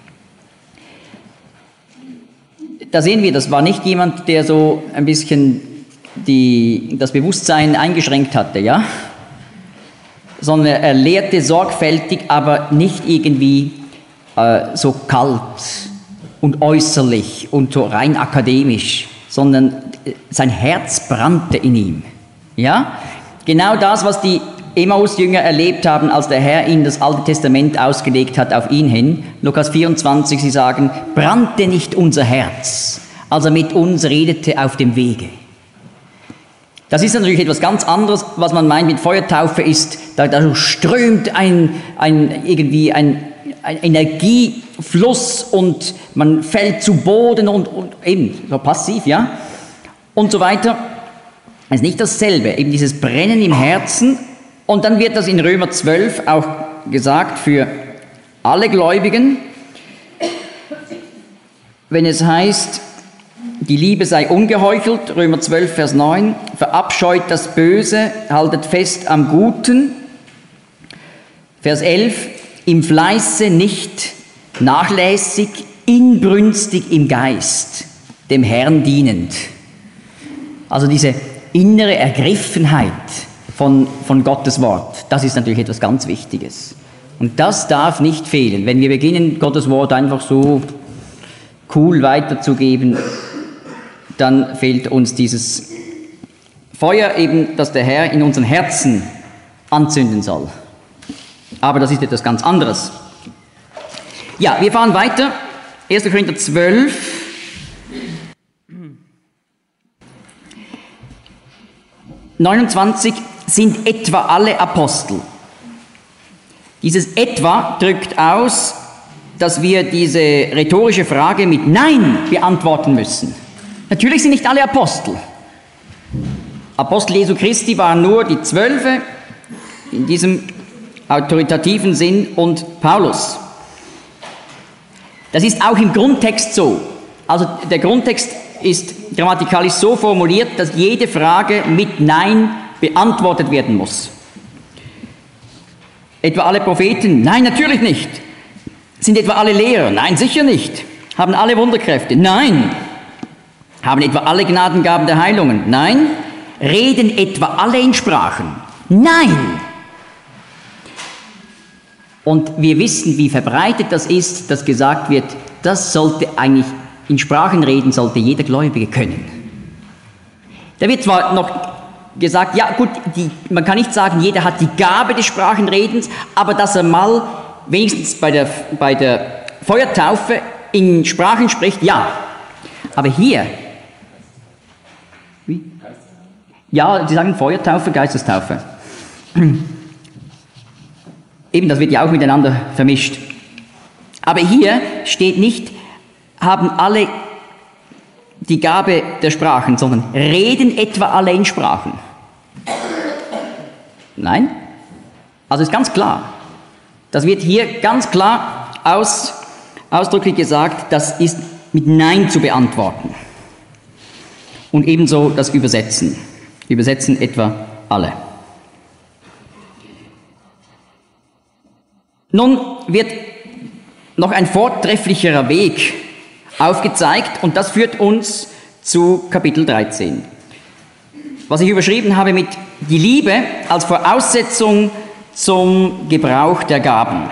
Speaker 3: Da sehen wir, das war nicht jemand, der so ein bisschen das Bewusstsein eingeschränkt hatte, ja? Sondern er lehrte sorgfältig, aber nicht irgendwie so kalt und äußerlich und so rein akademisch, sondern sein Herz brannte in ihm. Ja? Genau das, was die Emmaus-Jünger erlebt haben, als der Herr ihnen das Alte Testament ausgelegt hat auf ihn hin. Lukas 24, sie sagen, brannte nicht unser Herz, als er mit uns redete auf dem Wege. Das ist natürlich etwas ganz anderes, was man meint mit Feuertaufe ist, da strömt ein Energiefluss und man fällt zu Boden und eben so passiv, ja, und so weiter. Das ist nicht dasselbe, eben dieses Brennen im Herzen. Und dann wird das in Römer 12 auch gesagt für alle Gläubigen, wenn es heißt, die Liebe sei ungeheuchelt, Römer 12, Vers 9, verabscheut das Böse, haltet fest am Guten. Vers 11, im Fleiße nicht nachlässig, inbrünstig im Geist, dem Herrn dienend. Also diese innere Ergriffenheit von Gottes Wort, das ist natürlich etwas ganz Wichtiges. Und das darf nicht fehlen. Wenn wir beginnen, Gottes Wort einfach so cool weiterzugeben, dann fehlt uns dieses Feuer eben, das der Herr in unseren Herzen anzünden soll. Aber das ist etwas ganz anderes. Ja, wir fahren weiter. 1. Korinther 12. Sind etwa alle Apostel. Dieses etwa drückt aus, dass wir diese rhetorische Frage mit Nein beantworten müssen. Natürlich sind nicht alle Apostel. Apostel Jesu Christi waren nur die 12 in diesem autoritativen Sinn und Paulus. Das ist auch im Grundtext so. Also der Grundtext ist grammatikalisch so formuliert, dass jede Frage mit Nein beantwortet werden muss. Etwa alle Propheten? Nein, natürlich nicht. Sind etwa alle Lehrer? Nein, sicher nicht. Haben alle Wunderkräfte? Nein. Haben etwa alle Gnadengaben der Heilungen? Nein. Reden etwa alle in Sprachen? Nein. Und wir wissen, wie verbreitet das ist, dass gesagt wird, das sollte eigentlich, in Sprachen reden sollte jeder Gläubige können. Da wird zwar noch gesagt, ja gut, man kann nicht sagen, jeder hat die Gabe des Sprachenredens, aber dass er mal wenigstens bei der Feuertaufe in Sprachen spricht, ja. Aber hier, wie? Ja, sie sagen Feuertaufe, Geistestaufe. Eben, das wird ja auch miteinander vermischt. Aber hier steht nicht, haben alle die Gabe der Sprachen, sondern reden etwa alle in Sprachen. Nein? Also ist ganz klar. Das wird hier ganz klar ausdrücklich gesagt, das ist mit Nein zu beantworten. Und ebenso das Übersetzen. Übersetzen etwa alle. Nun wird noch ein vortrefflicherer Weg aufgezeigt und das führt uns zu Kapitel 13. Was ich überschrieben habe mit die Liebe als Voraussetzung zum Gebrauch der Gaben.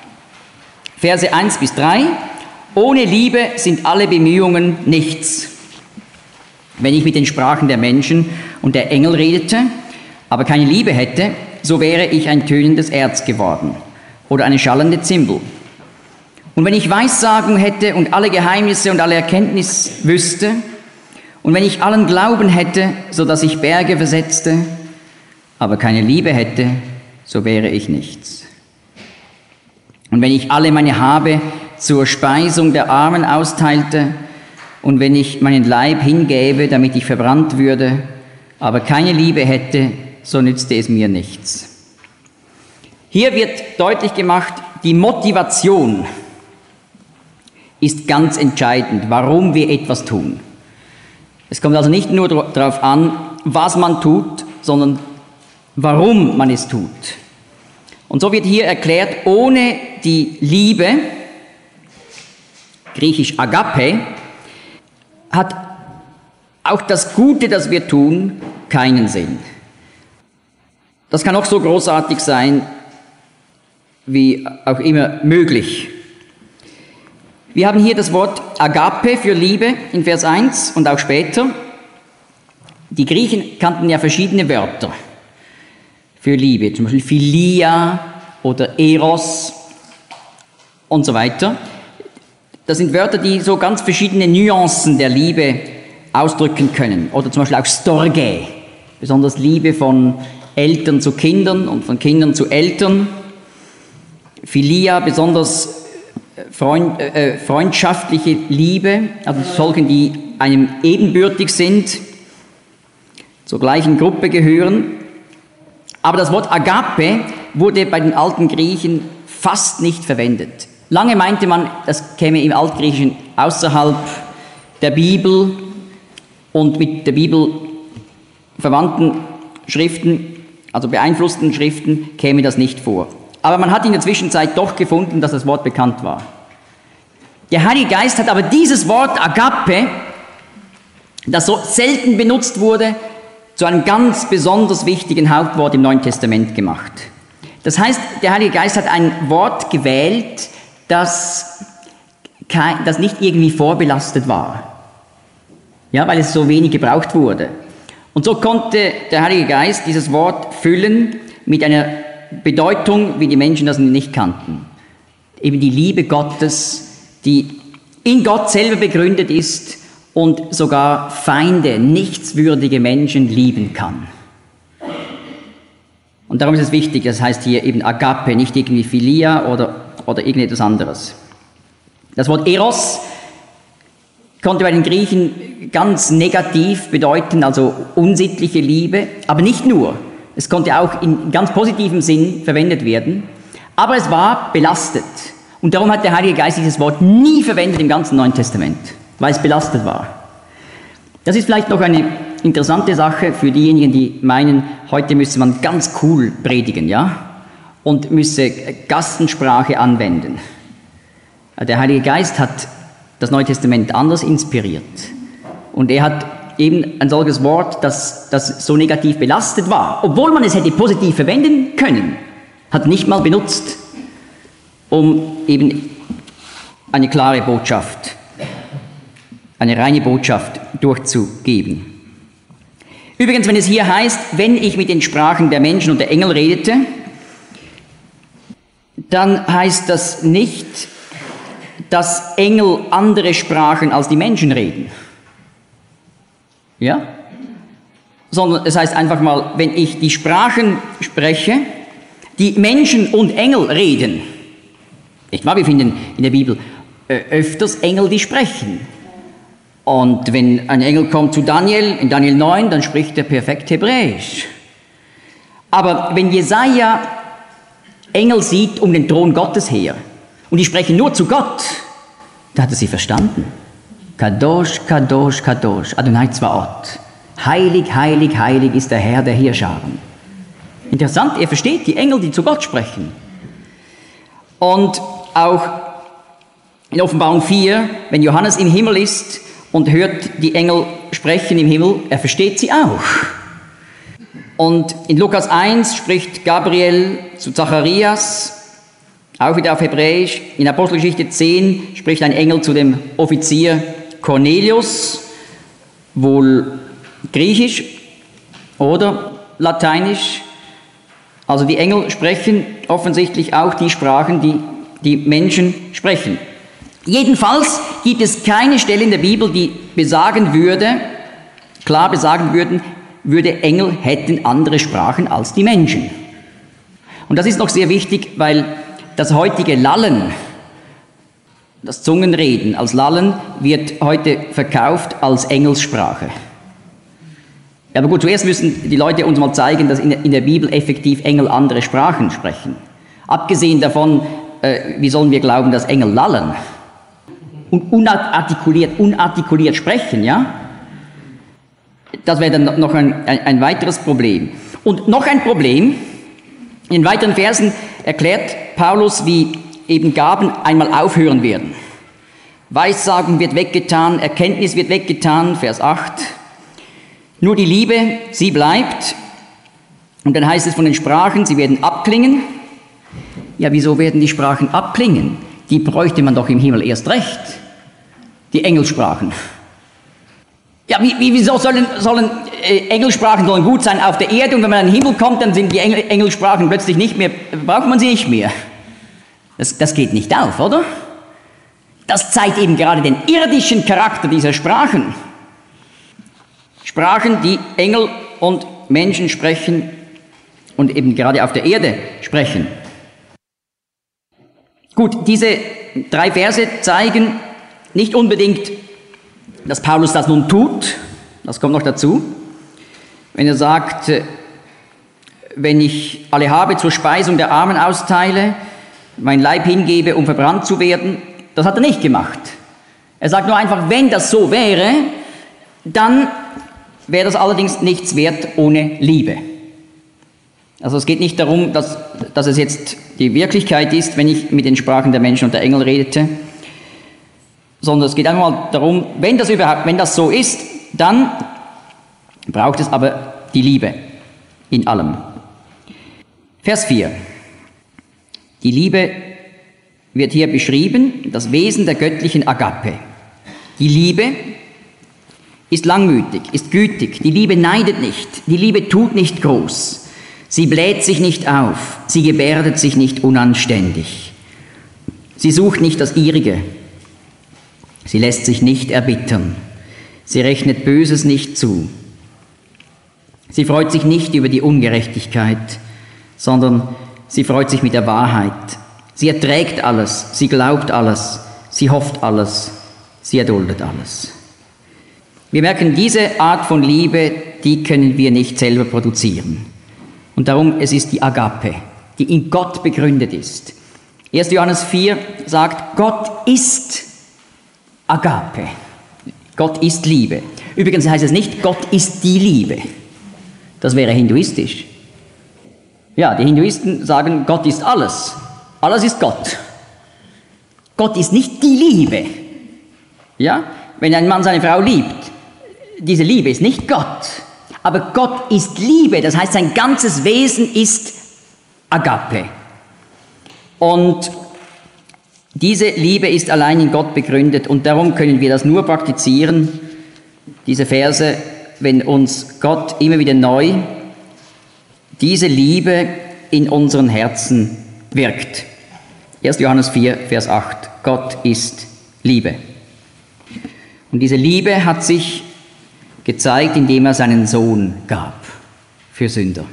Speaker 3: Verse 1 bis 3. Ohne Liebe sind alle Bemühungen nichts. Wenn ich mit den Sprachen der Menschen und der Engel redete, aber keine Liebe hätte, so wäre ich ein tönendes Erz geworden oder eine schallende Zimbel. Und wenn ich Weissagung hätte und alle Geheimnisse und alle Erkenntnis wüsste, und wenn ich allen Glauben hätte, so dass ich Berge versetzte, aber keine Liebe hätte, so wäre ich nichts. Und wenn ich alle meine Habe zur Speisung der Armen austeilte, und wenn ich meinen Leib hingäbe, damit ich verbrannt würde, aber keine Liebe hätte, so nützte es mir nichts. Hier wird deutlich gemacht, die Motivation ist ganz entscheidend, warum wir etwas tun. Es kommt also nicht nur darauf an, was man tut, sondern warum man es tut. Und so wird hier erklärt, ohne die Liebe, griechisch Agape, hat auch das Gute, das wir tun, keinen Sinn. Das kann auch so großartig sein, wie auch immer möglich. Wir haben hier das Wort Agape für Liebe in Vers 1 und auch später. Die Griechen kannten ja verschiedene Wörter für Liebe, zum Beispiel Philia oder Eros und so weiter. Das sind Wörter, die so ganz verschiedene Nuancen der Liebe ausdrücken können. Oder zum Beispiel auch Storge, besonders Liebe von Eltern zu Kindern und von Kindern zu Eltern. Philia, besonders freundschaftliche Liebe, also solchen, die einem ebenbürtig sind, zur gleichen Gruppe gehören. Aber das Wort Agape wurde bei den alten Griechen fast nicht verwendet. Lange meinte man, das käme im Altgriechischen außerhalb der Bibel, und mit der Bibel verwandten Schriften, also beeinflussten Schriften, käme das nicht vor. Aber man hat in der Zwischenzeit doch gefunden, dass das Wort bekannt war. Der Heilige Geist hat aber dieses Wort Agape, das so selten benutzt wurde, zu einem ganz besonders wichtigen Hauptwort im Neuen Testament gemacht. Das heißt, der Heilige Geist hat ein Wort gewählt, das nicht irgendwie vorbelastet war. Ja, weil es so wenig gebraucht wurde. Und so konnte der Heilige Geist dieses Wort füllen mit einer Bedeutung, wie die Menschen das nicht kannten. Eben die Liebe Gottes, die in Gott selber begründet ist und sogar Feinde, nichtswürdige Menschen lieben kann. Und darum ist es wichtig, das heißt hier eben Agape, nicht irgendwie Philia oder irgendetwas anderes. Das Wort Eros konnte bei den Griechen ganz negativ bedeuten, also unsittliche Liebe, aber nicht nur. Es konnte auch in ganz positivem Sinn verwendet werden, aber es war belastet. Und darum hat der Heilige Geist dieses Wort nie verwendet im ganzen Neuen Testament, weil es belastet war. Das ist vielleicht noch eine interessante Sache für diejenigen, die meinen, heute müsse man ganz cool predigen, ja? Und müsse Gastensprache anwenden. Der Heilige Geist hat das Neue Testament anders inspiriert. Und er hat eben ein solches Wort, das so negativ belastet war, obwohl man es hätte positiv verwenden können, hat nicht mal benutzt, um eben eine klare Botschaft, eine reine Botschaft durchzugeben. Übrigens, wenn es hier heißt, wenn ich mit den Sprachen der Menschen und der Engel redete, dann heißt das nicht, dass Engel andere Sprachen als die Menschen reden. Ja? Sondern es heißt einfach mal, wenn ich die Sprachen spreche, die Menschen und Engel reden. Nicht wahr? Wir finden in der Bibel öfters Engel, die sprechen. Und wenn ein Engel kommt zu Daniel, in Daniel 9, dann spricht er perfekt Hebräisch. Aber wenn Jesaja Engel sieht um den Thron Gottes her, und die sprechen nur zu Gott, da hat er sie verstanden. Kadosh, Kadosh, Kadosh, Adonai Zvaot. Heilig, heilig, heilig ist der Herr der Heerscharen. Interessant, er versteht die Engel, die zu Gott sprechen. Und auch in Offenbarung 4, wenn Johannes im Himmel ist und hört die Engel sprechen im Himmel, er versteht sie auch. Und in Lukas 1 spricht Gabriel zu Zacharias, auch wieder auf Hebräisch. In Apostelgeschichte 10 spricht ein Engel zu dem Offizier Cornelius, wohl Griechisch oder Lateinisch. Also die Engel sprechen offensichtlich auch die Sprachen, die die Menschen sprechen. Jedenfalls gibt es keine Stelle in der Bibel, die klar besagen würde, Engel hätten andere Sprachen als die Menschen. Und das ist noch sehr wichtig, weil das heutige Lallen, das Zungenreden als Lallen, wird heute verkauft als Engelssprache. Ja, aber gut, zuerst müssen die Leute uns mal zeigen, dass in der Bibel effektiv Engel andere Sprachen sprechen. Abgesehen davon, wie sollen wir glauben, dass Engel lallen und unartikuliert sprechen, ja? Das wäre dann noch ein weiteres Problem. Und noch ein Problem, in den weiteren Versen erklärt Paulus, wie eben Gaben einmal aufhören werden. Weissagen wird weggetan, Erkenntnis wird weggetan, Vers 8. Nur die Liebe, sie bleibt. Und dann heißt es von den Sprachen, sie werden abklingen. Ja, wieso werden die Sprachen abklingen? Die bräuchte man doch im Himmel erst recht. Die Engelsprachen. Ja, wieso sollen Engelsprachen sollen gut sein auf der Erde und wenn man in den Himmel kommt, dann sind die Engelsprachen plötzlich nicht mehr, braucht man sie nicht mehr. Das geht nicht auf, oder? Das zeigt eben gerade den irdischen Charakter dieser Sprachen. Sprachen, die Engel und Menschen sprechen und eben gerade auf der Erde sprechen. Gut, diese 3 Verse zeigen nicht unbedingt, dass Paulus das nun tut, das kommt noch dazu, wenn er sagt, wenn ich alle habe zur Speisung der Armen austeile, mein Leib hingebe, um verbrannt zu werden, das hat er nicht gemacht. Er sagt nur einfach, wenn das so wäre, dann wäre das allerdings nichts wert ohne Liebe. Also es geht nicht darum, dass es jetzt die Wirklichkeit ist, wenn ich mit den Sprachen der Menschen und der Engel redete, sondern es geht einmal darum, wenn das so ist, dann braucht es aber die Liebe in allem. Vers 4. Die Liebe wird hier beschrieben, das Wesen der göttlichen Agape. Die Liebe ist langmütig, ist gütig, die Liebe neidet nicht, die Liebe tut nicht groß. Sie bläht sich nicht auf, sie gebärdet sich nicht unanständig. Sie sucht nicht das Ihrige, sie lässt sich nicht erbittern, sie rechnet Böses nicht zu. Sie freut sich nicht über die Ungerechtigkeit, sondern sie freut sich mit der Wahrheit. Sie erträgt alles, sie glaubt alles, sie hofft alles, sie erduldet alles. Wir merken, diese Art von Liebe, die können wir nicht selber produzieren. Und darum, es ist die Agape, die in Gott begründet ist. 1. Johannes 4 sagt, Gott ist Agape. Gott ist Liebe. Übrigens heißt es nicht, Gott ist die Liebe. Das wäre hinduistisch. Ja, die Hinduisten sagen, Gott ist alles. Alles ist Gott. Gott ist nicht die Liebe. Ja? Wenn ein Mann seine Frau liebt, diese Liebe ist nicht Gott. Aber Gott ist Liebe, das heißt, sein ganzes Wesen ist Agape. Und diese Liebe ist allein in Gott begründet und darum können wir das nur praktizieren, diese Verse, wenn uns Gott immer wieder neu diese Liebe in unseren Herzen wirkt. 1. Johannes 4, Vers 8. Gott ist Liebe. Und diese Liebe hat sich gezeigt, indem er seinen Sohn gab für Sünder.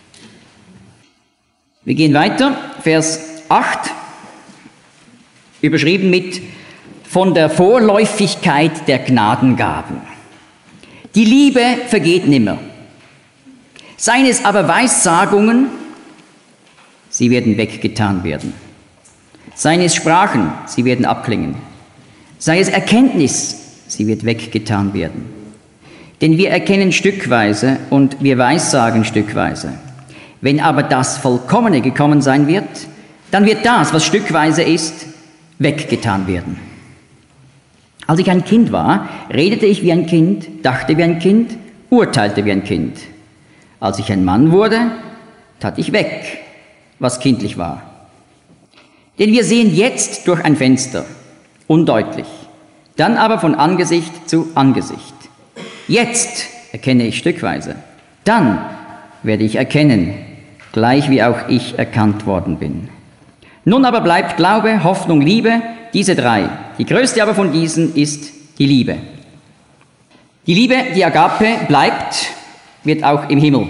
Speaker 3: Wir gehen weiter, Vers 8, überschrieben mit von der Vorläufigkeit der Gnadengaben. Die Liebe vergeht nimmer. Seien es aber Weissagungen, sie werden weggetan werden. Seien es Sprachen, sie werden abklingen. Sei es Erkenntnis, sie wird weggetan werden. Denn wir erkennen stückweise und wir weissagen stückweise. Wenn aber das Vollkommene gekommen sein wird, dann wird das, was stückweise ist, weggetan werden. Als ich ein Kind war, redete ich wie ein Kind, dachte wie ein Kind, urteilte wie ein Kind. Als ich ein Mann wurde, tat ich weg, was kindlich war. Denn wir sehen jetzt durch ein Fenster, undeutlich, dann aber von Angesicht zu Angesicht. Jetzt erkenne ich stückweise, dann werde ich erkennen, gleich wie auch ich erkannt worden bin. Nun aber bleibt Glaube, Hoffnung, Liebe, diese drei. Die größte aber von diesen ist die Liebe. Die Liebe, die Agape, bleibt, wird auch im Himmel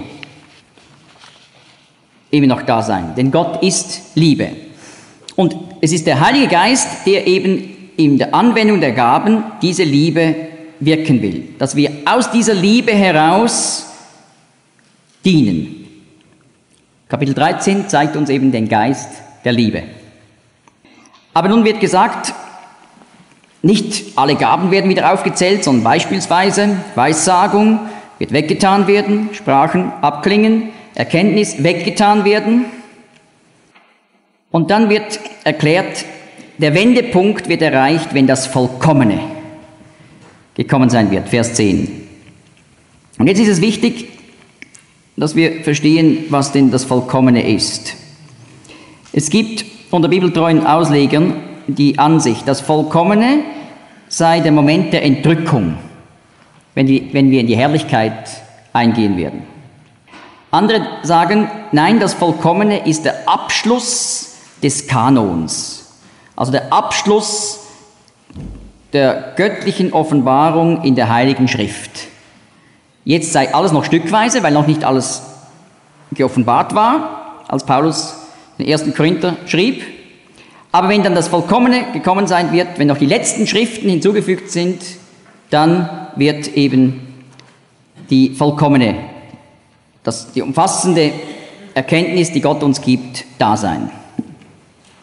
Speaker 3: immer noch da sein, denn Gott ist Liebe. Und es ist der Heilige Geist, der eben in der Anwendung der Gaben diese Liebe wirken will, dass wir aus dieser Liebe heraus dienen. Kapitel 13 zeigt uns eben den Geist der Liebe. Aber nun wird gesagt, nicht alle Gaben werden wieder aufgezählt, sondern beispielsweise Weissagung wird weggetan werden, Sprachen abklingen, Erkenntnis weggetan werden. Und dann wird erklärt, der Wendepunkt wird erreicht, wenn das Vollkommene gekommen sein wird. Vers 10. Und jetzt ist es wichtig, dass wir verstehen, was denn das Vollkommene ist. Es gibt unter bibeltreuen Auslegern die Ansicht, das Vollkommene sei der Moment der Entrückung, wenn wir in die Herrlichkeit eingehen werden. Andere sagen, nein, das Vollkommene ist der Abschluss des Kanons, also der Abschluss der göttlichen Offenbarung in der Heiligen Schrift. Jetzt sei alles noch stückweise, weil noch nicht alles geoffenbart war, als Paulus den 1. Korinther schrieb. Aber wenn dann das Vollkommene gekommen sein wird, wenn noch die letzten Schriften hinzugefügt sind, dann wird eben die vollkommene, die umfassende Erkenntnis, die Gott uns gibt, da sein.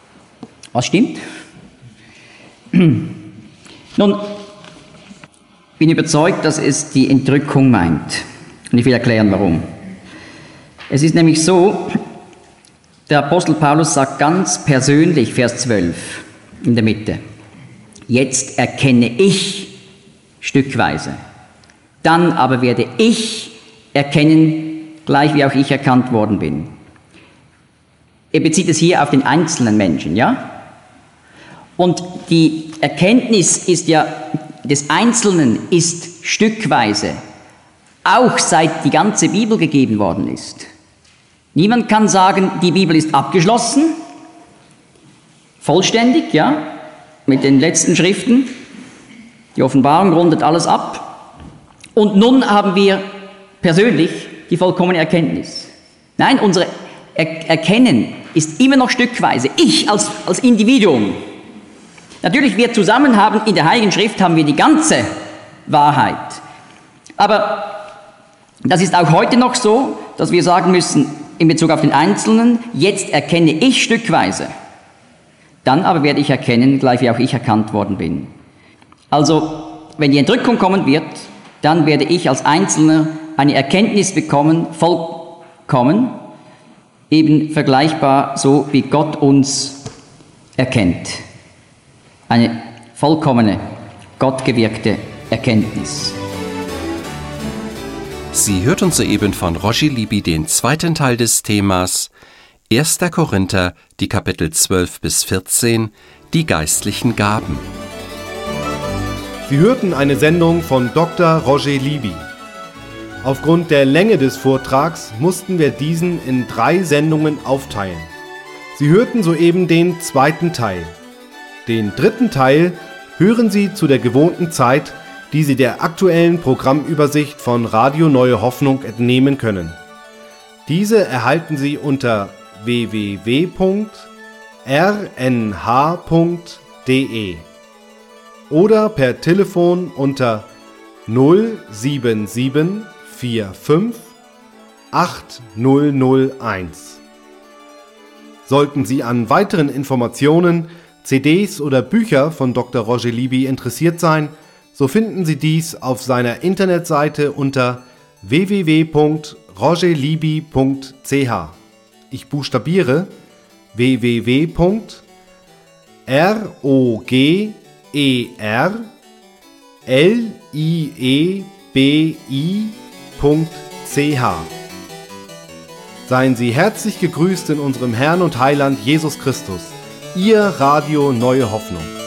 Speaker 3: Was stimmt? Nun, bin überzeugt, dass es die Entrückung meint. Und ich will erklären, warum. Es ist nämlich so, der Apostel Paulus sagt ganz persönlich, Vers 12, in der Mitte, jetzt erkenne ich stückweise, dann aber werde ich erkennen, gleich wie auch ich erkannt worden bin. Er bezieht es hier auf den einzelnen Menschen, ja? Und die Erkenntnis ist ja, des Einzelnen ist stückweise, auch seit die ganze Bibel gegeben worden ist. Niemand kann sagen, die Bibel ist abgeschlossen, vollständig, ja, mit den letzten Schriften. Die Offenbarung rundet alles ab. Und nun haben wir persönlich die vollkommene Erkenntnis. Nein, unser Erkennen ist immer noch stückweise. Ich als Individuum. Natürlich, wir zusammen haben, in der Heiligen Schrift haben wir die ganze Wahrheit. Aber das ist auch heute noch so, dass wir sagen müssen, in Bezug auf den Einzelnen, jetzt erkenne ich stückweise. Dann aber werde ich erkennen, gleich wie auch ich erkannt worden bin. Also, wenn die Entrückung kommen wird, dann werde ich als Einzelner eine Erkenntnis bekommen, vollkommen, eben vergleichbar so, wie Gott uns erkennt. Eine vollkommene, gottgewirkte Erkenntnis.
Speaker 2: Sie hörten soeben von Roger Libby den zweiten Teil des Themas 1. Korinther, die Kapitel 12 bis 14, die geistlichen Gaben.
Speaker 1: Sie hörten eine Sendung von Dr. Roger Libby. Aufgrund der Länge des Vortrags mussten wir diesen in 3 Sendungen aufteilen. Sie hörten soeben den zweiten Teil. Den dritten Teil hören Sie zu der gewohnten Zeit, die Sie der aktuellen Programmübersicht von Radio Neue Hoffnung entnehmen können. Diese erhalten Sie unter www.rnh.de oder per Telefon unter 07745 8001. Sollten Sie an weiteren Informationen, CDs oder Bücher von Dr. Roger Libby interessiert sein, so finden Sie dies auf seiner Internetseite unter www.rogerlibby.ch. Ich buchstabiere www.rogerlibby.ch. Seien Sie herzlich gegrüßt in unserem Herrn und Heiland Jesus Christus. Ihr Radio Neue Hoffnung.